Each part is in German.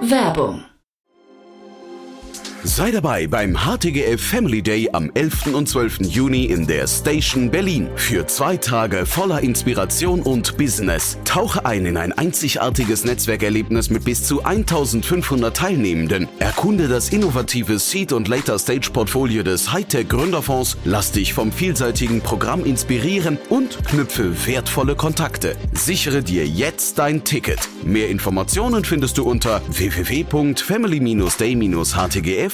Werbung. Sei dabei beim HTGF Family Day am 11. und 12. Juni in der Station Berlin. Für 2 Tage voller Inspiration und Business. Tauche ein in ein einzigartiges Netzwerkerlebnis mit bis zu 1500 Teilnehmenden. Erkunde das innovative Seed- und Later-Stage-Portfolio des Hightech-Gründerfonds. Lass dich vom vielseitigen Programm inspirieren und knüpfe wertvolle Kontakte. Sichere dir jetzt dein Ticket. Mehr Informationen findest du unter www.family-day-htgf.de.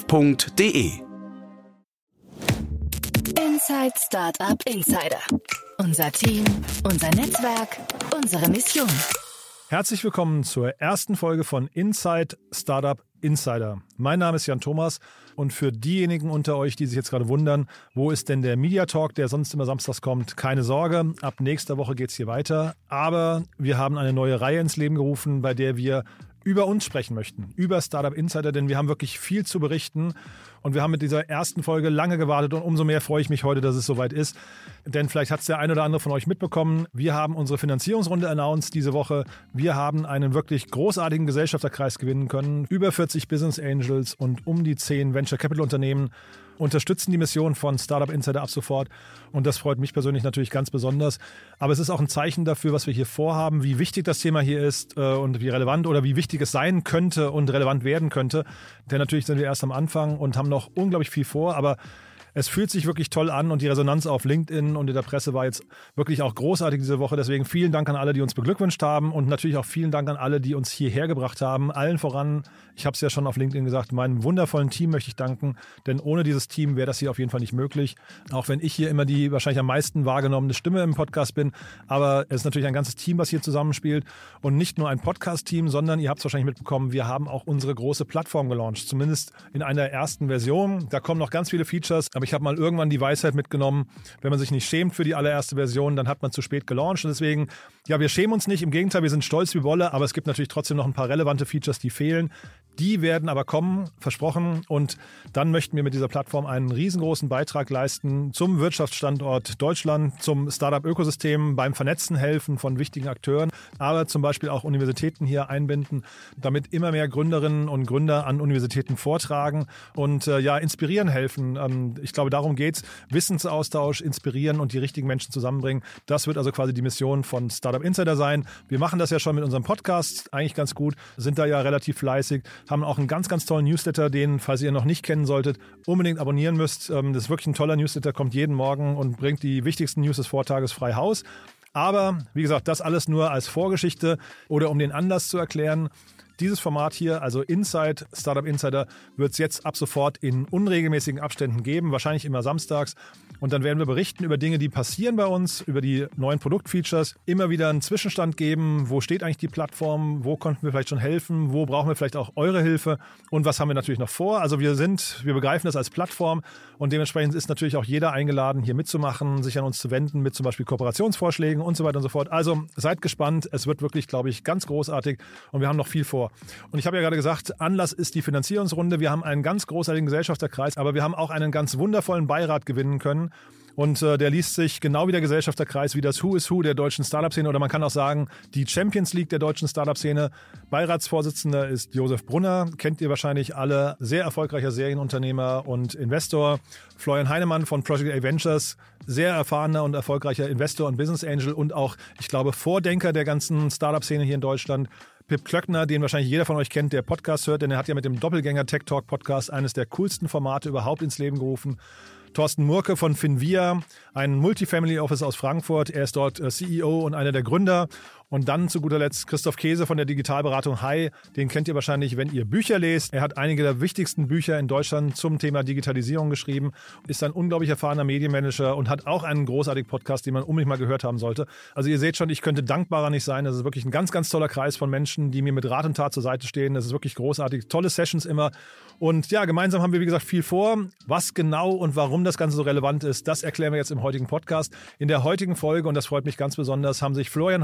Inside Startup Insider. Unser Team, unser Netzwerk, unsere Mission. Herzlich willkommen zur ersten Folge von Inside Startup Insider. Mein Name ist Jan Thomas und für diejenigen unter euch, die sich jetzt gerade wundern, wo ist denn der Media Talk, der sonst immer samstags kommt, keine Sorge, ab nächster Woche geht es hier weiter. Aber wir haben eine neue Reihe ins Leben gerufen, bei der wir über uns sprechen möchten, über Startup Insider, denn wir haben wirklich viel zu berichten und wir haben mit dieser ersten Folge lange gewartet und umso mehr freue ich mich heute, dass es soweit ist, denn vielleicht hat es der ein oder andere von euch mitbekommen, wir haben unsere Finanzierungsrunde announced diese Woche, wir haben einen wirklich großartigen Gesellschafterkreis gewinnen können, über 40 Business Angels und um die 10 Venture Capital Unternehmen unterstützen die Mission von Startup Insider ab sofort und das freut mich persönlich natürlich ganz besonders. Aber es ist auch ein Zeichen dafür, was wir hier vorhaben, wie wichtig das Thema hier ist und wie relevant oder wie wichtig es sein könnte und relevant werden könnte. Denn natürlich sind wir erst am Anfang und haben noch unglaublich viel vor, aber es fühlt sich wirklich toll an und die Resonanz auf LinkedIn und in der Presse war jetzt wirklich auch großartig diese Woche. Deswegen vielen Dank an alle, die uns beglückwünscht haben und natürlich auch vielen Dank an alle, die uns hierher gebracht haben. Allen voran, ich habe es ja schon auf LinkedIn gesagt, meinem wundervollen Team möchte ich danken, denn ohne dieses Team wäre das hier auf jeden Fall nicht möglich. Auch wenn ich hier immer die wahrscheinlich am meisten wahrgenommene Stimme im Podcast bin, aber es ist natürlich ein ganzes Team, was hier zusammenspielt und nicht nur ein Podcast-Team, sondern ihr habt es wahrscheinlich mitbekommen, wir haben auch unsere große Plattform gelauncht, zumindest in einer ersten Version. Da kommen noch ganz viele Features, aber ich habe mal irgendwann die Weisheit mitgenommen, wenn man sich nicht schämt für die allererste Version, dann hat man zu spät gelauncht. Und deswegen, ja, wir schämen uns nicht, im Gegenteil, wir sind stolz wie Wolle, aber es gibt natürlich trotzdem noch ein paar relevante Features, die fehlen. Die werden aber kommen, versprochen. Und dann möchten wir mit dieser Plattform einen riesengroßen Beitrag leisten zum Wirtschaftsstandort Deutschland, zum Startup-Ökosystem, beim Vernetzen helfen von wichtigen Akteuren, aber zum Beispiel auch Universitäten hier einbinden, damit immer mehr Gründerinnen und Gründer an Universitäten vortragen und inspirieren helfen. Ich glaube, darum geht's. Wissensaustausch, inspirieren und die richtigen Menschen zusammenbringen. Das wird also quasi die Mission von Startup Insider sein. Wir machen das ja schon mit unserem Podcast eigentlich ganz gut, sind da ja relativ fleißig, haben auch einen ganz, ganz tollen Newsletter, den, falls ihr noch nicht kennen solltet, unbedingt abonnieren müsst. Das ist wirklich ein toller Newsletter, kommt jeden Morgen und bringt die wichtigsten News des Vortages frei Haus. Aber, wie gesagt, das alles nur als Vorgeschichte oder um den Anlass zu erklären. Dieses Format hier, also Inside Startup Insider, wird es jetzt ab sofort in unregelmäßigen Abständen geben, wahrscheinlich immer samstags. Und dann werden wir berichten über Dinge, die passieren bei uns, über die neuen Produktfeatures, immer wieder einen Zwischenstand geben, wo steht eigentlich die Plattform, wo konnten wir vielleicht schon helfen, wo brauchen wir vielleicht auch eure Hilfe und was haben wir natürlich noch vor. Also wir begreifen das als Plattform und dementsprechend ist natürlich auch jeder eingeladen, hier mitzumachen, sich an uns zu wenden mit zum Beispiel Kooperationsvorschlägen und so weiter und so fort. Also seid gespannt, es wird wirklich, glaube ich, ganz großartig und wir haben noch viel vor. Und ich habe ja gerade gesagt, Anlass ist die Finanzierungsrunde. Wir haben einen ganz großartigen Gesellschafterkreis, aber wir haben auch einen ganz wundervollen Beirat gewinnen können. Und der liest sich genau wie der Gesellschafterkreis, wie das Who is Who der deutschen Startup-Szene oder man kann auch sagen, die Champions League der deutschen Startup-Szene. Beiratsvorsitzender ist Josef Brunner, kennt ihr wahrscheinlich alle, sehr erfolgreicher Serienunternehmer und Investor. Florian Heinemann von Project A Ventures, sehr erfahrener und erfolgreicher Investor und Business Angel und auch, ich glaube, Vordenker der ganzen Startup-Szene hier in Deutschland. Pip Klöckner, den wahrscheinlich jeder von euch kennt, der Podcast hört, denn er hat ja mit dem Doppelgänger Tech Talk Podcast eines der coolsten Formate überhaupt ins Leben gerufen. Thorsten Murke von Finvia, ein Multifamily Office aus Frankfurt. Er ist dort CEO und einer der Gründer. Und dann zu guter Letzt Christoph Käse von der Digitalberatung Hi. Den kennt ihr wahrscheinlich, wenn ihr Bücher lest. Er hat einige der wichtigsten Bücher in Deutschland zum Thema Digitalisierung geschrieben, ist ein unglaublich erfahrener Medienmanager und hat auch einen großartigen Podcast, den man unbedingt mal gehört haben sollte. Also ihr seht schon, ich könnte dankbarer nicht sein. Das ist wirklich ein ganz, ganz toller Kreis von Menschen, die mir mit Rat und Tat zur Seite stehen. Das ist wirklich großartig. Tolle Sessions immer. Und ja, gemeinsam haben wir, wie gesagt, viel vor. Was genau und warum das Ganze so relevant ist, das erklären wir jetzt im heutigen Podcast. In der heutigen Folge, und das freut mich ganz besonders, haben sich Florian Heinemann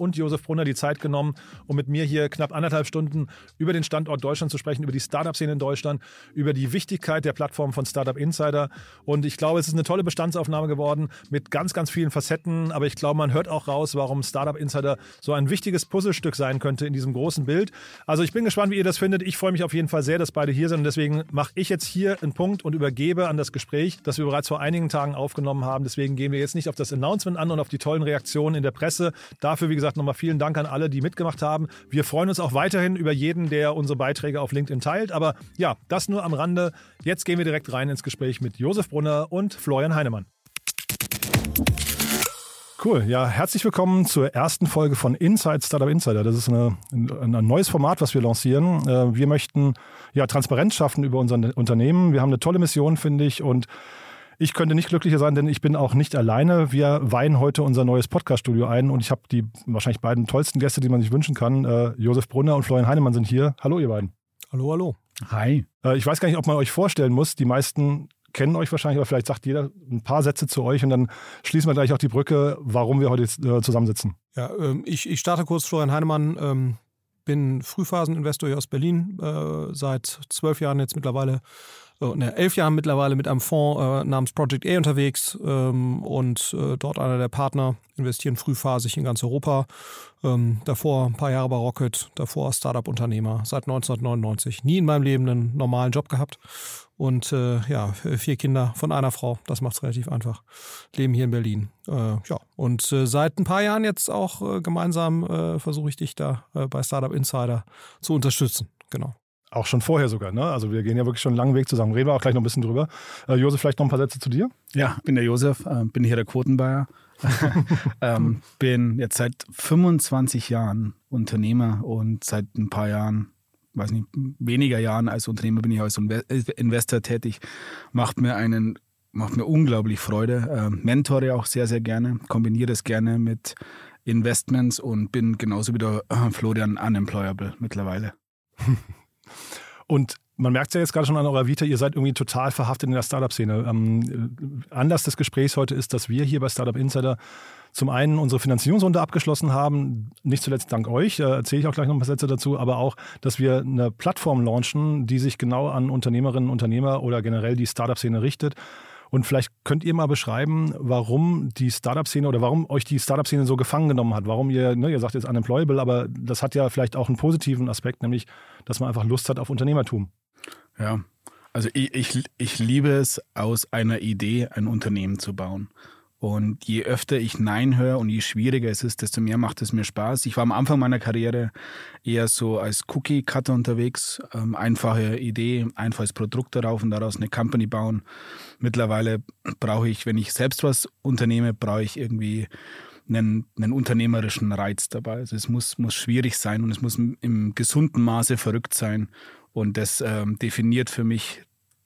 und Josef Brunner die Zeit genommen, um mit mir hier knapp 1,5 Stunden über den Standort Deutschland zu sprechen, über die Startup-Szene in Deutschland, über die Wichtigkeit der Plattform von Startup Insider. Und ich glaube, es ist eine tolle Bestandsaufnahme geworden mit ganz, ganz vielen Facetten. Aber ich glaube, man hört auch raus, warum Startup Insider so ein wichtiges Puzzlestück sein könnte in diesem großen Bild. Also ich bin gespannt, wie ihr das findet. Ich freue mich auf jeden Fall sehr, dass beide hier sind. Und deswegen mache ich jetzt hier einen Punkt und übergebe an das Gespräch, das wir bereits vor einigen Tagen aufgenommen haben. Deswegen gehen wir jetzt nicht auf das Announcement an und auf die tollen Reaktionen in der Presse. Dafür, wie gesagt, nochmal vielen Dank an alle, die mitgemacht haben. Wir freuen uns auch weiterhin über jeden, der unsere Beiträge auf LinkedIn teilt. Aber ja, das nur am Rande. Jetzt gehen wir direkt rein ins Gespräch mit Josef Brunner und Florian Heinemann. Cool, ja, herzlich willkommen zur ersten Folge von Inside Startup Insider. Das ist ein neues Format, was wir lancieren. Wir möchten ja Transparenz schaffen über unser Unternehmen. Wir haben eine tolle Mission, finde ich, und ich könnte nicht glücklicher sein, denn ich bin auch nicht alleine. Wir weihen heute unser neues Podcast-Studio ein und ich habe die wahrscheinlich beiden tollsten Gäste, die man sich wünschen kann. Josef Brunner und Florian Heinemann sind hier. Hallo, ihr beiden. Hallo, hallo. Hi. Ich weiß gar nicht, ob man euch vorstellen muss. Die meisten kennen euch wahrscheinlich, aber vielleicht sagt jeder ein paar Sätze zu euch und dann schließen wir gleich auch die Brücke, warum wir heute zusammensitzen. Ja, ich starte kurz. Florian Heinemann, bin Frühphaseninvestor hier aus Berlin, seit 12 Jahren jetzt mittlerweile, 11 Jahren mittlerweile mit einem Fonds namens Project A unterwegs und dort einer der Partner, investieren frühphasig in ganz Europa. Davor ein paar Jahre bei Rocket, davor Startup-Unternehmer, seit 1999. Nie in meinem Leben einen normalen Job gehabt und 4 Kinder von einer Frau, das macht es relativ einfach. Leben hier in Berlin. Und seit ein paar Jahren jetzt auch gemeinsam versuche ich dich da bei Startup Insider zu unterstützen. Genau. Auch schon vorher sogar, ne? Also wir gehen ja wirklich schon einen langen Weg zusammen. Reden wir auch gleich noch ein bisschen drüber. Josef, vielleicht noch ein paar Sätze zu dir? Ja, ich bin der Josef, bin hier der Quotenbuyer. Bin jetzt seit 25 Jahren Unternehmer und seit ein paar Jahren, weniger Jahren als Unternehmer bin ich als Investor tätig. Macht mir unglaublich Freude. Mentore auch sehr, sehr gerne, kombiniere das gerne mit Investments und bin genauso wie der Florian unemployable mittlerweile. Und man merkt es ja jetzt gerade schon an eurer Vita, ihr seid irgendwie total verhaftet in der Startup-Szene. Anlass des Gesprächs heute ist, dass wir hier bei Startup Insider zum einen unsere Finanzierungsrunde abgeschlossen haben, nicht zuletzt dank euch, erzähle ich auch gleich noch ein paar Sätze dazu, aber auch, dass wir eine Plattform launchen, die sich genau an Unternehmerinnen, Unternehmer oder generell die Startup-Szene richtet. Und vielleicht könnt ihr mal beschreiben, warum die Startup-Szene oder warum euch die Startup-Szene so gefangen genommen hat. Warum ihr sagt jetzt unemployable, aber das hat ja vielleicht auch einen positiven Aspekt, nämlich, dass man einfach Lust hat auf Unternehmertum. Ja, also ich liebe es, aus einer Idee ein Unternehmen zu bauen. Und je öfter ich Nein höre und je schwieriger es ist, desto mehr macht es mir Spaß. Ich war am Anfang meiner Karriere eher so als Cookie-Cutter unterwegs. Einfache Idee, einfaches Produkt darauf und daraus eine Company bauen. Mittlerweile brauche ich, wenn ich selbst was unternehme, brauche ich irgendwie einen unternehmerischen Reiz dabei. Also es muss schwierig sein und es muss im gesunden Maße verrückt sein. Und das definiert für mich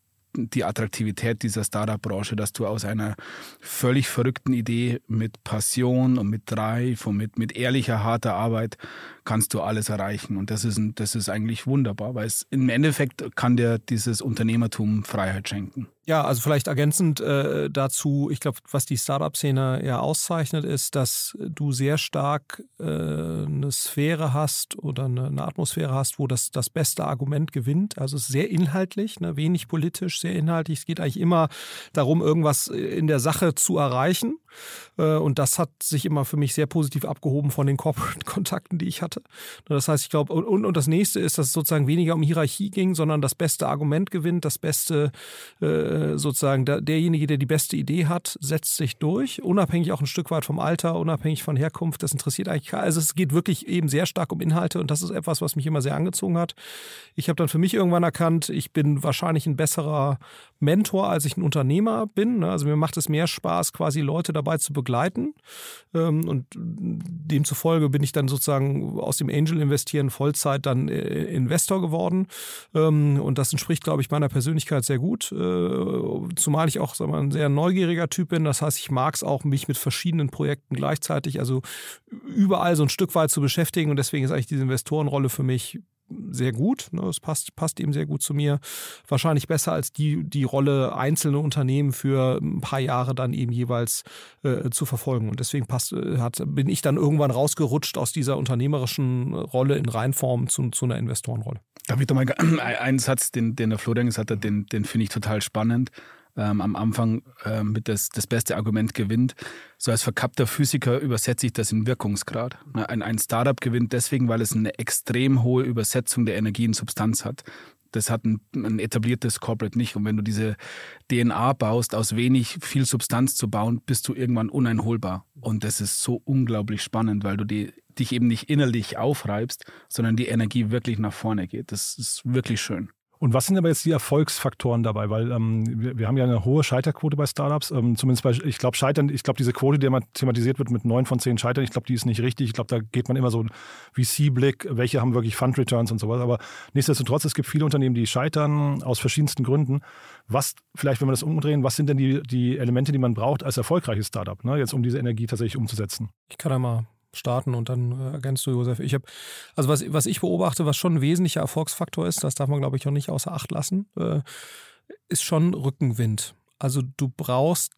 die Attraktivität dieser Startup-Branche, dass du aus einer völlig verrückten Idee mit Passion und mit Drive und mit ehrlicher, harter Arbeit kannst du alles erreichen. Und das ist eigentlich wunderbar, weil es im Endeffekt kann dir dieses Unternehmertum Freiheit schenken. Ja, also vielleicht ergänzend dazu, ich glaube, was die Startup-Szene ja auszeichnet, ist, dass du sehr stark eine Sphäre hast oder eine Atmosphäre hast, wo das beste Argument gewinnt. Also es ist sehr inhaltlich, ne, wenig politisch, sehr inhaltlich. Es geht eigentlich immer darum, irgendwas in der Sache zu erreichen. Und das hat sich immer für mich sehr positiv abgehoben von den Corporate-Kontakten, die ich hatte. Das heißt, ich glaube, und das nächste ist, dass es sozusagen weniger um Hierarchie ging, sondern das beste Argument gewinnt, das beste sozusagen derjenige, der die beste Idee hat, setzt sich durch, unabhängig auch ein Stück weit vom Alter, unabhängig von Herkunft, das interessiert eigentlich keinen. Also es geht wirklich eben sehr stark um Inhalte und das ist etwas, was mich immer sehr angezogen hat. Ich habe dann für mich irgendwann erkannt, ich bin wahrscheinlich ein besserer Mentor, als ich ein Unternehmer bin. Also mir macht es mehr Spaß, quasi Leute dabei zu begleiten und demzufolge bin ich dann sozusagen aus dem Angel-Investieren Vollzeit dann Investor geworden und das entspricht, glaube ich, meiner Persönlichkeit sehr gut. Zumal ich auch ein sehr neugieriger Typ bin. Das heißt, ich mag es auch, mich mit verschiedenen Projekten gleichzeitig, also überall so ein Stück weit zu beschäftigen. Und deswegen ist eigentlich diese Investorenrolle für mich sehr gut. Ne? Es passt eben sehr gut zu mir. Wahrscheinlich besser als die Rolle einzelne Unternehmen für ein paar Jahre dann eben jeweils zu verfolgen. Und deswegen bin ich dann irgendwann rausgerutscht aus dieser unternehmerischen Rolle in Reinform zu einer Investorenrolle. Darf ich da mal einen Satz, den der Florian gesagt hat, den finde ich total spannend. Am Anfang mit das beste Argument gewinnt. So als verkappter Physiker übersetze ich das in Wirkungsgrad. Ein Startup gewinnt deswegen, weil es eine extrem hohe Übersetzung der Energie in Substanz hat. Das hat ein etabliertes Corporate nicht. Und wenn du diese DNA baust, aus wenig viel Substanz zu bauen, bist du irgendwann uneinholbar. Und das ist so unglaublich spannend, weil du dich eben nicht innerlich aufreibst, sondern die Energie wirklich nach vorne geht. Das ist wirklich schön. Und was sind aber jetzt die Erfolgsfaktoren dabei? Weil wir haben ja eine hohe Scheiterquote bei Startups. Zumindest ich glaube, diese Quote, die immer thematisiert wird mit 9 von 10 Scheitern, ich glaube, die ist nicht richtig. Ich glaube, da geht man immer so VC-Blick, welche haben wirklich Fund-Returns und sowas. Aber nichtsdestotrotz, es gibt viele Unternehmen, die scheitern aus verschiedensten Gründen. Vielleicht, wenn wir das umdrehen, was sind denn die Elemente, die man braucht als erfolgreiches Startup, ne? Jetzt um diese Energie tatsächlich umzusetzen? Ich kann da mal starten und dann ergänzt du, Josef. Was ich beobachte, was schon ein wesentlicher Erfolgsfaktor ist, das darf man, glaube ich, auch nicht außer Acht lassen, ist schon Rückenwind. Also du brauchst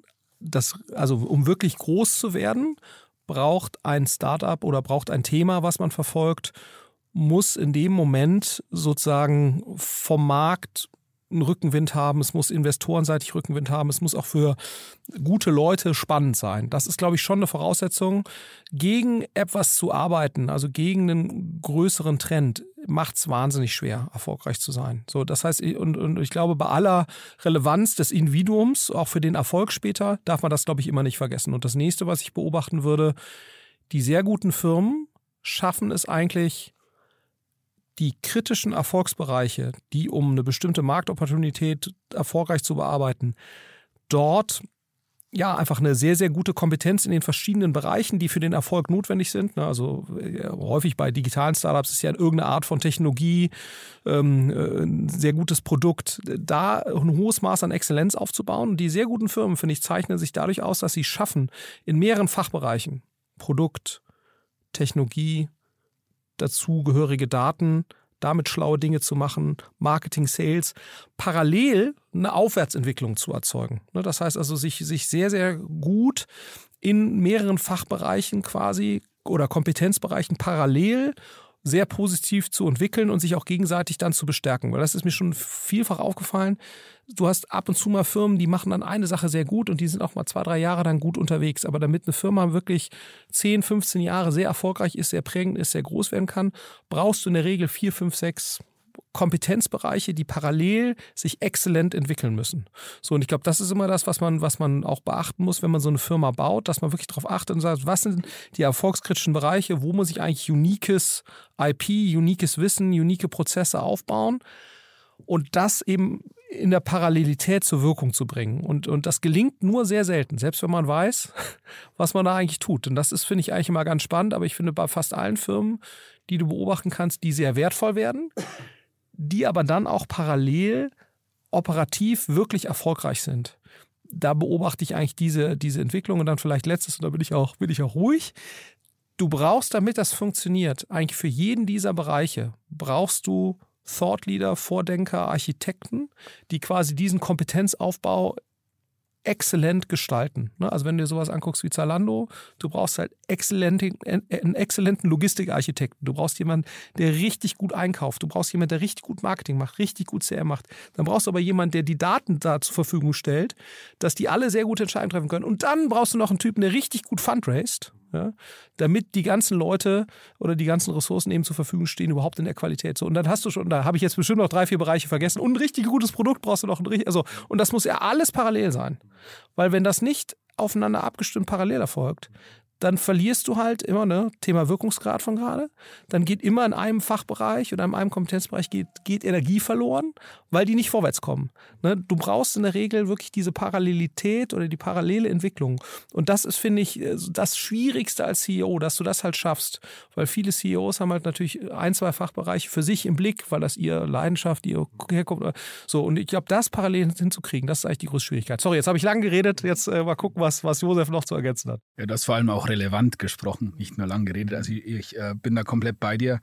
um wirklich groß zu werden, braucht ein Startup oder braucht ein Thema, was man verfolgt, muss in dem Moment sozusagen vom Markt einen Rückenwind haben, es muss investorenseitig Rückenwind haben, es muss auch für gute Leute spannend sein. Das ist, glaube ich, schon eine Voraussetzung. Gegen etwas zu arbeiten, also gegen einen größeren Trend, macht es wahnsinnig schwer, erfolgreich zu sein. So, das heißt, und ich glaube, bei aller Relevanz des Individuums, auch für den Erfolg später, darf man das, glaube ich, immer nicht vergessen. Und das nächste, was ich beobachten würde, die sehr guten Firmen schaffen es eigentlich, die kritischen Erfolgsbereiche, die um eine bestimmte Marktopportunität erfolgreich zu bearbeiten, dort ja einfach eine sehr, sehr gute Kompetenz in den verschiedenen Bereichen, die für den Erfolg notwendig sind. Also häufig bei digitalen Startups ist ja irgendeine Art von Technologie, ein sehr gutes Produkt, da ein hohes Maß an Exzellenz aufzubauen. Und die sehr guten Firmen, finde ich, zeichnen sich dadurch aus, dass sie schaffen, in mehreren Fachbereichen, Produkt, Technologie, dazugehörige Daten, damit schlaue Dinge zu machen, Marketing, Sales, parallel eine Aufwärtsentwicklung zu erzeugen. Das heißt also, sich sehr, sehr gut in mehreren Fachbereichen quasi oder Kompetenzbereichen parallel sehr positiv zu entwickeln und sich auch gegenseitig dann zu bestärken. Weil das ist mir schon vielfach aufgefallen. Du hast ab und zu mal Firmen, die machen dann eine Sache sehr gut und die sind auch mal 2-3 Jahre dann gut unterwegs. Aber damit eine Firma wirklich 10, 15 Jahre sehr erfolgreich ist, sehr prägend ist, sehr groß werden kann, brauchst du in der Regel 4, 5, 6 Kompetenzbereiche, die parallel sich exzellent entwickeln müssen. So, und ich glaube, das ist immer das, was man auch beachten muss, wenn man so eine Firma baut, dass man wirklich darauf achtet und sagt, was sind die erfolgskritischen Bereiche, wo muss ich eigentlich uniques IP, uniques Wissen, unique Prozesse aufbauen und das eben in der Parallelität zur Wirkung zu bringen. Und das gelingt nur sehr selten, selbst wenn man weiß, was man da eigentlich tut. Und das ist, finde ich, eigentlich immer ganz spannend, aber ich finde bei fast allen Firmen, die du beobachten kannst, die sehr wertvoll werden, die aber dann auch parallel operativ wirklich erfolgreich sind. Da beobachte ich eigentlich diese Entwicklung und dann vielleicht letztes, und da bin ich auch ruhig. Du brauchst, damit das funktioniert, eigentlich für jeden dieser Bereiche, brauchst du Thought Leader, Vordenker, Architekten, die quasi diesen Kompetenzaufbau exzellent gestalten. Also wenn du dir sowas anguckst wie Zalando, du brauchst halt einen exzellenten Logistikarchitekten. Du brauchst jemanden, der richtig gut einkauft. Du brauchst jemanden, der richtig gut Marketing macht, richtig gut CR macht. Dann brauchst du aber jemanden, der die Daten da zur Verfügung stellt, dass die alle sehr gute Entscheidungen treffen können. Und dann brauchst du noch einen Typen, der richtig gut fundraised, ja, damit die ganzen Leute oder die ganzen Ressourcen eben zur Verfügung stehen, überhaupt in der Qualität. So, und dann hast du schon, da habe ich jetzt bestimmt noch 3, 4 Bereiche vergessen. Und ein richtig gutes Produkt brauchst du noch. Und das muss ja alles parallel sein. Weil wenn das nicht aufeinander abgestimmt parallel erfolgt, dann verlierst du halt immer, Thema Wirkungsgrad von gerade, dann geht immer in einem Fachbereich oder in einem Kompetenzbereich geht Energie verloren, weil die nicht vorwärts kommen. Du brauchst in der Regel wirklich diese Parallelität oder die parallele Entwicklung. Und das ist, finde ich, das Schwierigste als CEO, dass du das halt schaffst. Weil viele CEOs haben halt natürlich 1, 2 Fachbereiche für sich im Blick, weil das ihre Leidenschaft, ihr Herkunft, so. Und ich glaube, das parallel hinzukriegen, das ist eigentlich die größte Schwierigkeit. Sorry, jetzt habe ich lang geredet, jetzt mal gucken, was Josef noch zu ergänzen hat. Ja, das vor allem auch relevant gesprochen, nicht nur lang geredet. Also ich bin da komplett bei dir.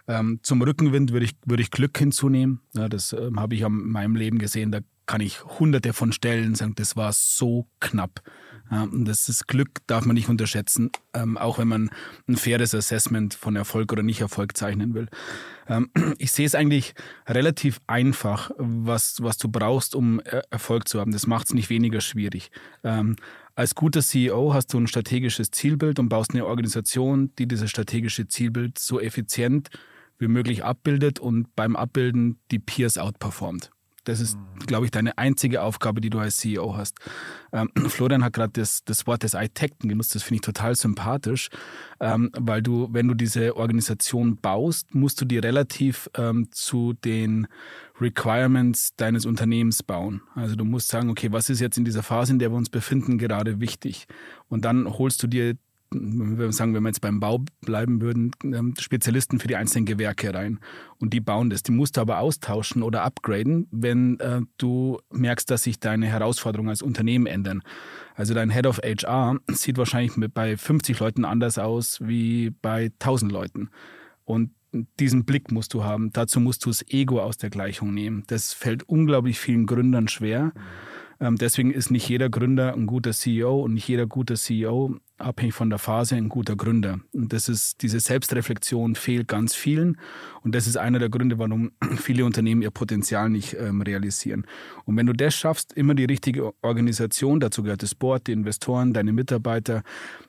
Zum Rückenwind würde ich Glück hinzunehmen. Ja, das habe ich in meinem Leben gesehen. Da kann ich hunderte von Stellen sagen, das war so knapp. Ja, und das Glück darf man nicht unterschätzen, auch wenn man ein faires Assessment von Erfolg oder Nicht-Erfolg zeichnen will. Ich sehe es eigentlich relativ einfach, was du brauchst, um Erfolg zu haben. Das macht es nicht weniger schwierig. Als guter CEO hast du ein strategisches Zielbild und baust eine Organisation, die dieses strategische Zielbild so effizient wie möglich abbildet und beim Abbilden die Peers outperformt. Das ist, glaube ich, deine einzige Aufgabe, die du als CEO hast. Florian hat gerade das Wort des Architekten genutzt. Das finde ich total sympathisch, weil wenn du diese Organisation baust, musst du die relativ zu den Requirements deines Unternehmens bauen. Also du musst sagen, okay, was ist jetzt in dieser Phase, in der wir uns befinden, gerade wichtig? Und dann holst du dir, wenn wir jetzt beim Bau bleiben würden, Spezialisten für die einzelnen Gewerke rein. Und die bauen das. Die musst du aber austauschen oder upgraden, wenn du merkst, dass sich deine Herausforderungen als Unternehmen ändern. Also dein Head of HR sieht wahrscheinlich bei 50 Leuten anders aus wie bei 1000 Leuten. Und diesen Blick musst du haben. Dazu musst du das Ego aus der Gleichung nehmen. Das fällt unglaublich vielen Gründern schwer. Deswegen ist nicht jeder Gründer ein guter CEO und nicht jeder gute CEO, abhängig von der Phase, ein guter Gründer. Und diese Selbstreflexion fehlt ganz vielen. Und das ist einer der Gründe, warum viele Unternehmen ihr Potenzial nicht realisieren. Und wenn du das schaffst, immer die richtige Organisation, dazu gehört das Board, die Investoren, deine Mitarbeiter,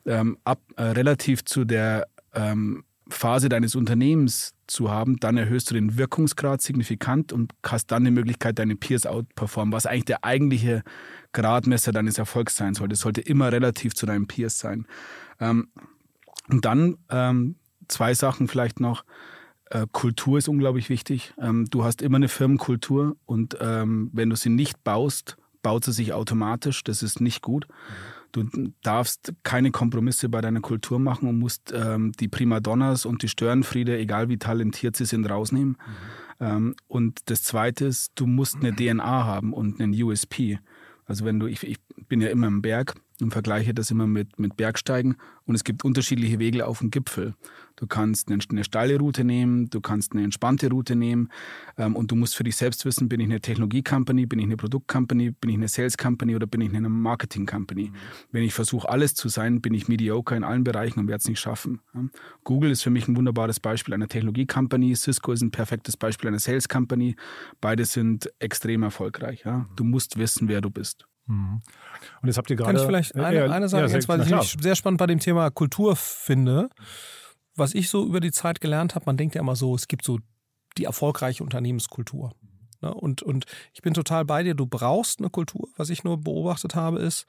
relativ zu der Phase deines Unternehmens zu haben, dann erhöhst du den Wirkungsgrad signifikant und hast dann die Möglichkeit, deine Peers outperformen, was eigentlich der eigentliche Gradmesser deines Erfolgs sein sollte. Es sollte immer relativ zu deinen Peers sein. Und dann 2 Sachen vielleicht noch. Kultur ist unglaublich wichtig. Du hast immer eine Firmenkultur und wenn du sie nicht baust, baut sie sich automatisch. Das ist nicht gut. Du darfst keine Kompromisse bei deiner Kultur machen und musst die Primadonnas und die Störenfriede, egal wie talentiert sie sind, rausnehmen. Und das Zweite ist, du musst eine DNA haben und einen USP. Also ich bin ja immer im Berg und vergleiche das immer mit Bergsteigen und es gibt unterschiedliche Wege auf dem Gipfel. Du kannst eine steile Route nehmen, du kannst eine entspannte Route nehmen und du musst für dich selbst wissen, bin ich eine Technologie-Company, bin ich eine Produkt-Company, bin ich eine Sales-Company oder bin ich eine Marketing-Company. Wenn ich versuche, alles zu sein, bin ich mediocre in allen Bereichen und werde es nicht schaffen. Google ist für mich ein wunderbares Beispiel einer Technologie-Company, Cisco ist ein perfektes Beispiel einer Sales-Company. Beide sind extrem erfolgreich. Ja? Du musst wissen, wer du bist. Und jetzt habt ihr gerade... Kann ich vielleicht eine Sache ergänzen, weil ich sehr spannend bei dem Thema Kultur finde. Was ich so über die Zeit gelernt habe, man denkt ja immer so, es gibt so die erfolgreiche Unternehmenskultur. Ne? Und ich bin total bei dir, du brauchst eine Kultur. Was ich nur beobachtet habe, ist,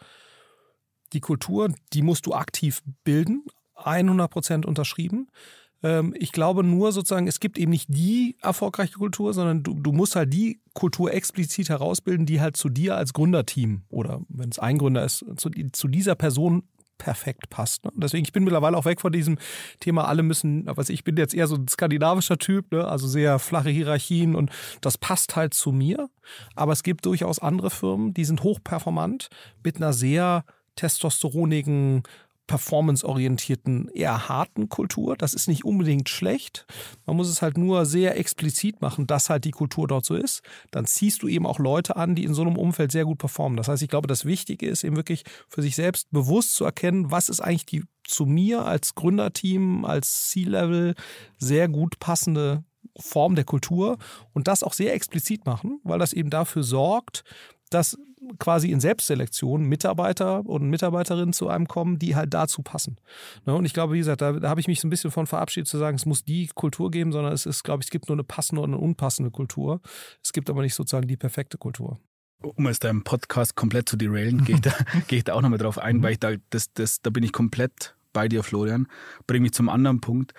die Kultur, die musst du aktiv bilden, 100% unterschrieben. Ich glaube nur sozusagen, es gibt eben nicht die erfolgreiche Kultur, sondern du musst halt die Kultur explizit herausbilden, die halt zu dir als Gründerteam oder wenn es ein Gründer ist, zu dieser Person perfekt passt. Ne? Deswegen, ich bin mittlerweile auch weg von diesem Thema, alle müssen, also ich bin jetzt eher so ein skandinavischer Typ, ne? Also sehr flache Hierarchien und das passt halt zu mir. Aber es gibt durchaus andere Firmen, die sind hochperformant mit einer sehr testosteronigen, performanceorientierten, eher harten Kultur. Das ist nicht unbedingt schlecht. Man muss es halt nur sehr explizit machen, dass halt die Kultur dort so ist. Dann ziehst du eben auch Leute an, die in so einem Umfeld sehr gut performen. Das heißt, ich glaube, das Wichtige ist eben wirklich für sich selbst bewusst zu erkennen, was ist eigentlich die zu mir als Gründerteam, als C-Level sehr gut passende Form der Kultur und das auch sehr explizit machen, weil das eben dafür sorgt, dass quasi in Selbstselektion Mitarbeiter und Mitarbeiterinnen zu einem kommen, die halt dazu passen. Und ich glaube, wie gesagt, da habe ich mich so ein bisschen von verabschiedet zu sagen, es muss die Kultur geben, sondern es ist, glaube ich, es gibt nur eine passende und eine unpassende Kultur. Es gibt aber nicht sozusagen die perfekte Kultur. Um jetzt deinen Podcast komplett zu derailen, gehe ich da auch nochmal drauf ein, weil ich da bin ich komplett bei dir, Florian. Bringe mich zum anderen Punkt.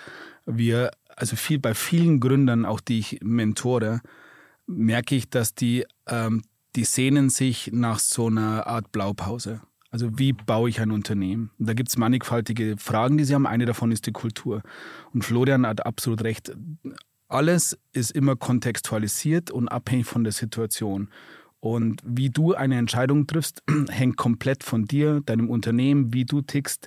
Bei vielen Gründern, auch die ich mentore, merke ich, dass die sehnen sich nach so einer Art Blaupause. Also wie baue ich ein Unternehmen? Und da gibt es mannigfaltige Fragen, die sie haben. Eine davon ist die Kultur. Und Florian hat absolut recht. Alles ist immer kontextualisiert und abhängig von der Situation. Und wie du eine Entscheidung triffst, hängt komplett von dir, deinem Unternehmen, wie du tickst,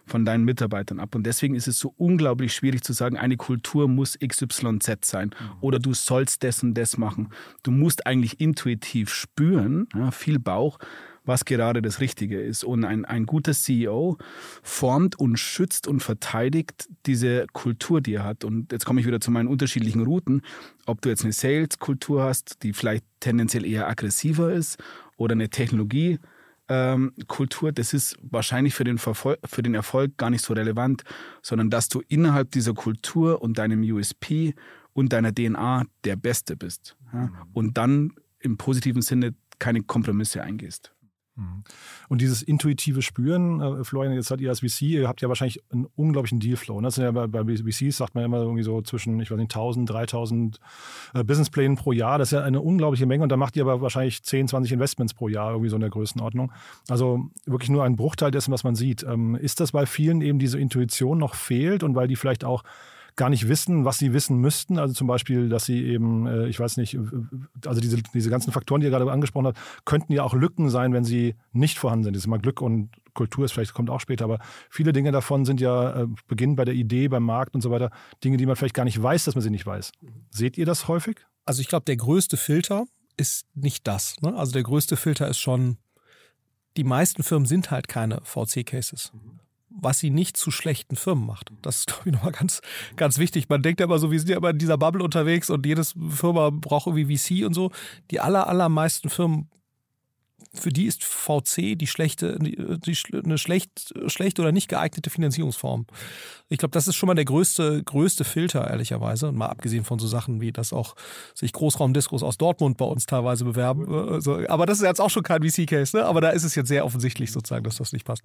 von deinen Mitarbeitern ab. Und deswegen ist es so unglaublich schwierig zu sagen, eine Kultur muss XYZ sein oder du sollst das und das machen. Du musst eigentlich intuitiv spüren, ja, viel Bauch, was gerade das Richtige ist. Und ein guter CEO formt und schützt und verteidigt diese Kultur, die er hat. Und jetzt komme ich wieder zu meinen unterschiedlichen Routen. Ob du jetzt eine Sales-Kultur hast, die vielleicht tendenziell eher aggressiver ist, oder eine Technologie-Kultur, das ist wahrscheinlich für den Erfolg gar nicht so relevant, sondern dass du innerhalb dieser Kultur und deinem USP und deiner DNA der Beste bist. Ja? Und dann im positiven Sinne keine Kompromisse eingehst. Und dieses intuitive Spüren, Florian, jetzt seid ihr als VC, ihr habt ja wahrscheinlich einen unglaublichen Dealflow. Das sind ja bei VCs, sagt man immer irgendwie so zwischen, ich weiß nicht, 1000, 3000 Businessplänen pro Jahr. Das ist ja eine unglaubliche Menge und da macht ihr aber wahrscheinlich 10, 20 Investments pro Jahr, irgendwie so in der Größenordnung. Also wirklich nur ein Bruchteil dessen, was man sieht. Ist das bei vielen eben diese Intuition noch fehlt und weil die vielleicht auch gar nicht wissen, was sie wissen müssten. Also zum Beispiel, dass sie eben, ich weiß nicht, also diese ganzen Faktoren, die ihr gerade angesprochen habt, könnten ja auch Lücken sein, wenn sie nicht vorhanden sind. Das ist immer Glück und Kultur, ist vielleicht kommt auch später, aber viele Dinge davon sind ja, beginnen bei der Idee, beim Markt und so weiter, Dinge, die man vielleicht gar nicht weiß, dass man sie nicht weiß. Seht ihr das häufig? Also ich glaube, der größte Filter ist nicht das. Ne? Also der größte Filter ist schon, die meisten Firmen sind halt keine VC-Cases. Was sie nicht zu schlechten Firmen macht. Das ist, glaube ich, nochmal ganz, ganz wichtig. Man denkt ja immer so, wir sind ja immer in dieser Bubble unterwegs und jede Firma braucht irgendwie VC und so. Die allermeisten Firmen, für die ist VC eine schlecht oder nicht geeignete Finanzierungsform. Ich glaube, das ist schon mal der größte Filter, ehrlicherweise. Und mal abgesehen von so Sachen wie, dass auch sich Großraumdiskos aus Dortmund bei uns teilweise bewerben. Aber das ist jetzt auch schon kein VC-Case, ne? Aber da ist es jetzt sehr offensichtlich sozusagen, dass das nicht passt.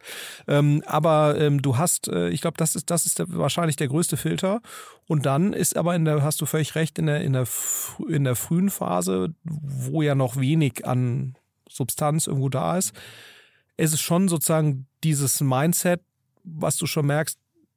Du hast, ich glaube, das ist wahrscheinlich der größte Filter. Und dann ist aber hast du völlig recht, in der frühen Phase, wo ja noch wenig an Substanz irgendwo da ist, es ist schon sozusagen dieses Mindset, was du schon merkst,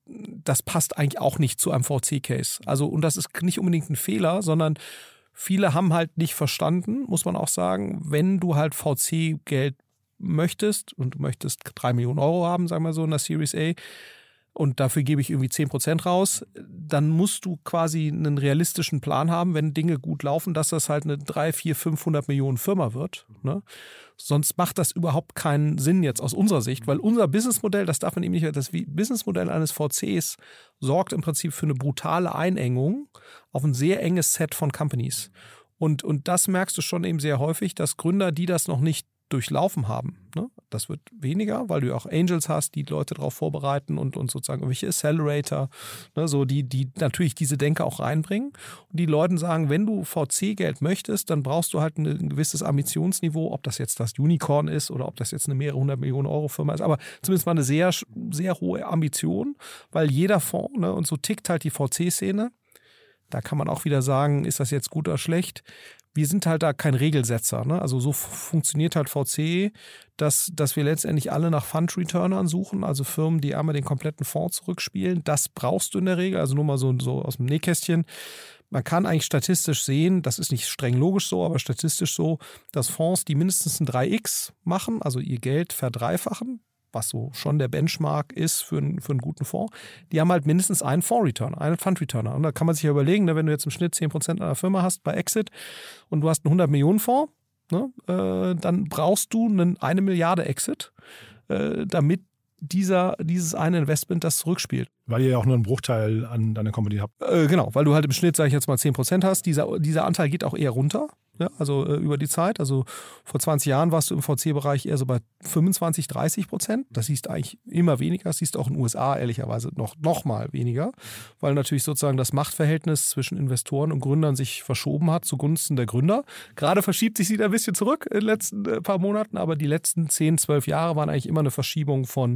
das passt eigentlich auch nicht zu einem VC-Case. Also, und das ist nicht unbedingt ein Fehler, sondern viele haben halt nicht verstanden, muss man auch sagen, wenn du halt VC-Geld möchtest und du möchtest 3 Millionen Euro haben, sagen wir so, in der Series A, und dafür gebe ich irgendwie 10% raus, dann musst du quasi einen realistischen Plan haben, wenn Dinge gut laufen, dass das halt eine 300, 400, 500 Millionen Firma wird. Ne? Sonst macht das überhaupt keinen Sinn jetzt aus unserer Sicht, weil unser Businessmodell, das darf man eben nicht, das Businessmodell eines VCs sorgt im Prinzip für eine brutale Einengung auf ein sehr enges Set von Companies. Und das merkst du schon eben sehr häufig, dass Gründer, die das noch nicht durchlaufen haben. Ne? Das wird weniger, weil du ja auch Angels hast, die Leute darauf vorbereiten und sozusagen irgendwelche Accelerator, ne, so die natürlich diese Denke auch reinbringen. Und die Leuten sagen, wenn du VC-Geld möchtest, dann brauchst du halt ein gewisses Ambitionsniveau, ob das jetzt das Unicorn ist oder ob das jetzt eine mehrere 100 Millionen Euro Firma ist, aber zumindest mal eine sehr, sehr hohe Ambition, weil jeder Fonds, ne, und so tickt halt die VC-Szene. Da kann man auch wieder sagen, ist das jetzt gut oder schlecht? Wir sind halt da kein Regelsetzer. Ne? Also so funktioniert halt VC, dass wir letztendlich alle nach Fund-Returnern suchen, also Firmen, die einmal den kompletten Fonds zurückspielen. Das brauchst du in der Regel, also nur mal so aus dem Nähkästchen. Man kann eigentlich statistisch sehen, das ist nicht streng logisch so, aber statistisch so, dass Fonds, die mindestens ein 3x machen, also ihr Geld verdreifachen, was so schon der Benchmark ist für einen guten Fonds, die haben halt mindestens einen Fonds-Returner, einen Fund-Returner. Und da kann man sich ja überlegen, ne, wenn du jetzt im Schnitt 10% einer Firma hast bei Exit und du hast einen 100-Millionen-Fonds, ne, dann brauchst du einen 1 Milliarde Exit, damit dieses eine Investment das zurückspielt. Weil ihr ja auch nur einen Bruchteil an deiner Company habt. Genau, weil du halt im Schnitt, sage ich jetzt mal, 10% hast. Dieser Anteil geht auch eher runter. Ja, also über die Zeit. Also vor 20 Jahren warst du im VC-Bereich eher so bei 25-30%. Das siehst du eigentlich immer weniger. Das siehst du auch in den USA ehrlicherweise noch mal weniger, weil natürlich sozusagen das Machtverhältnis zwischen Investoren und Gründern sich verschoben hat zugunsten der Gründer. Gerade verschiebt sich wieder ein bisschen zurück in den letzten paar Monaten, aber die letzten 10, 12 Jahre waren eigentlich immer eine Verschiebung von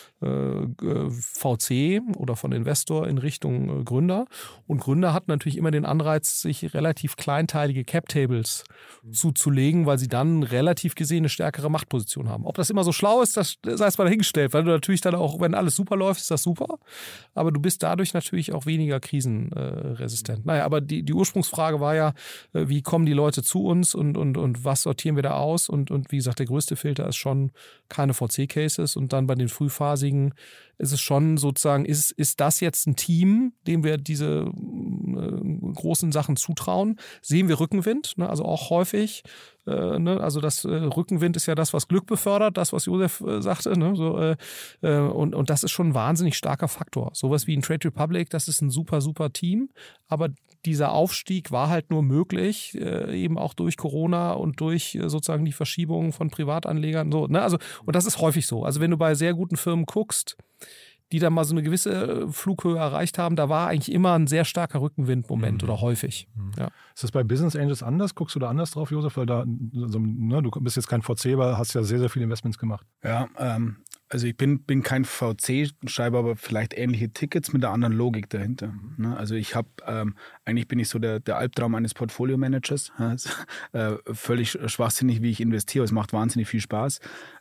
VC oder von Investor in Richtung Gründer. Und Gründer hatten natürlich immer den Anreiz, sich relativ kleinteilige Cap-Tables zuzulegen, weil sie dann relativ gesehen eine stärkere Machtposition haben. Ob das immer so schlau ist, das sei es mal dahingestellt, weil du natürlich dann auch, wenn alles super läuft, ist das super. Aber du bist dadurch natürlich auch weniger krisenresistent. Naja, aber die Ursprungsfrage war ja, wie kommen die Leute zu uns und was sortieren wir da aus? Und wie gesagt, der größte Filter ist schon keine VC-Cases und dann bei den frühphasigen ist es schon sozusagen, ist das jetzt ein Team, dem wir diese großen Sachen zutrauen? Sehen wir Rückenwind, ne? Also auch häufig. Also das Rückenwind ist ja das, was Glück befördert, das, was Josef sagte. Ne? Und das ist schon ein wahnsinnig starker Faktor. Sowas wie ein Trade Republic, das ist ein super, super Team. Aber dieser Aufstieg war halt nur möglich, eben auch durch Corona und durch sozusagen die Verschiebung von Privatanlegern. So, ne? Also, und das ist häufig so. Also wenn du bei sehr guten Firmen guckst, die dann mal so eine gewisse Flughöhe erreicht haben, da war eigentlich immer ein sehr starker Rückenwindmoment oder häufig. Ja. Ist das bei Business Angels anders? Guckst du da anders drauf, Josef? Weil da, du bist jetzt kein VC, aber hast ja sehr, sehr viele Investments gemacht. Ja, also ich bin kein VC, schreibe aber vielleicht ähnliche Tickets mit einer anderen Logik dahinter. Also ich habe, eigentlich bin ich so der Albtraum eines Portfolio-Managers. Völlig schwachsinnig, wie ich investiere. Es macht wahnsinnig viel Spaß.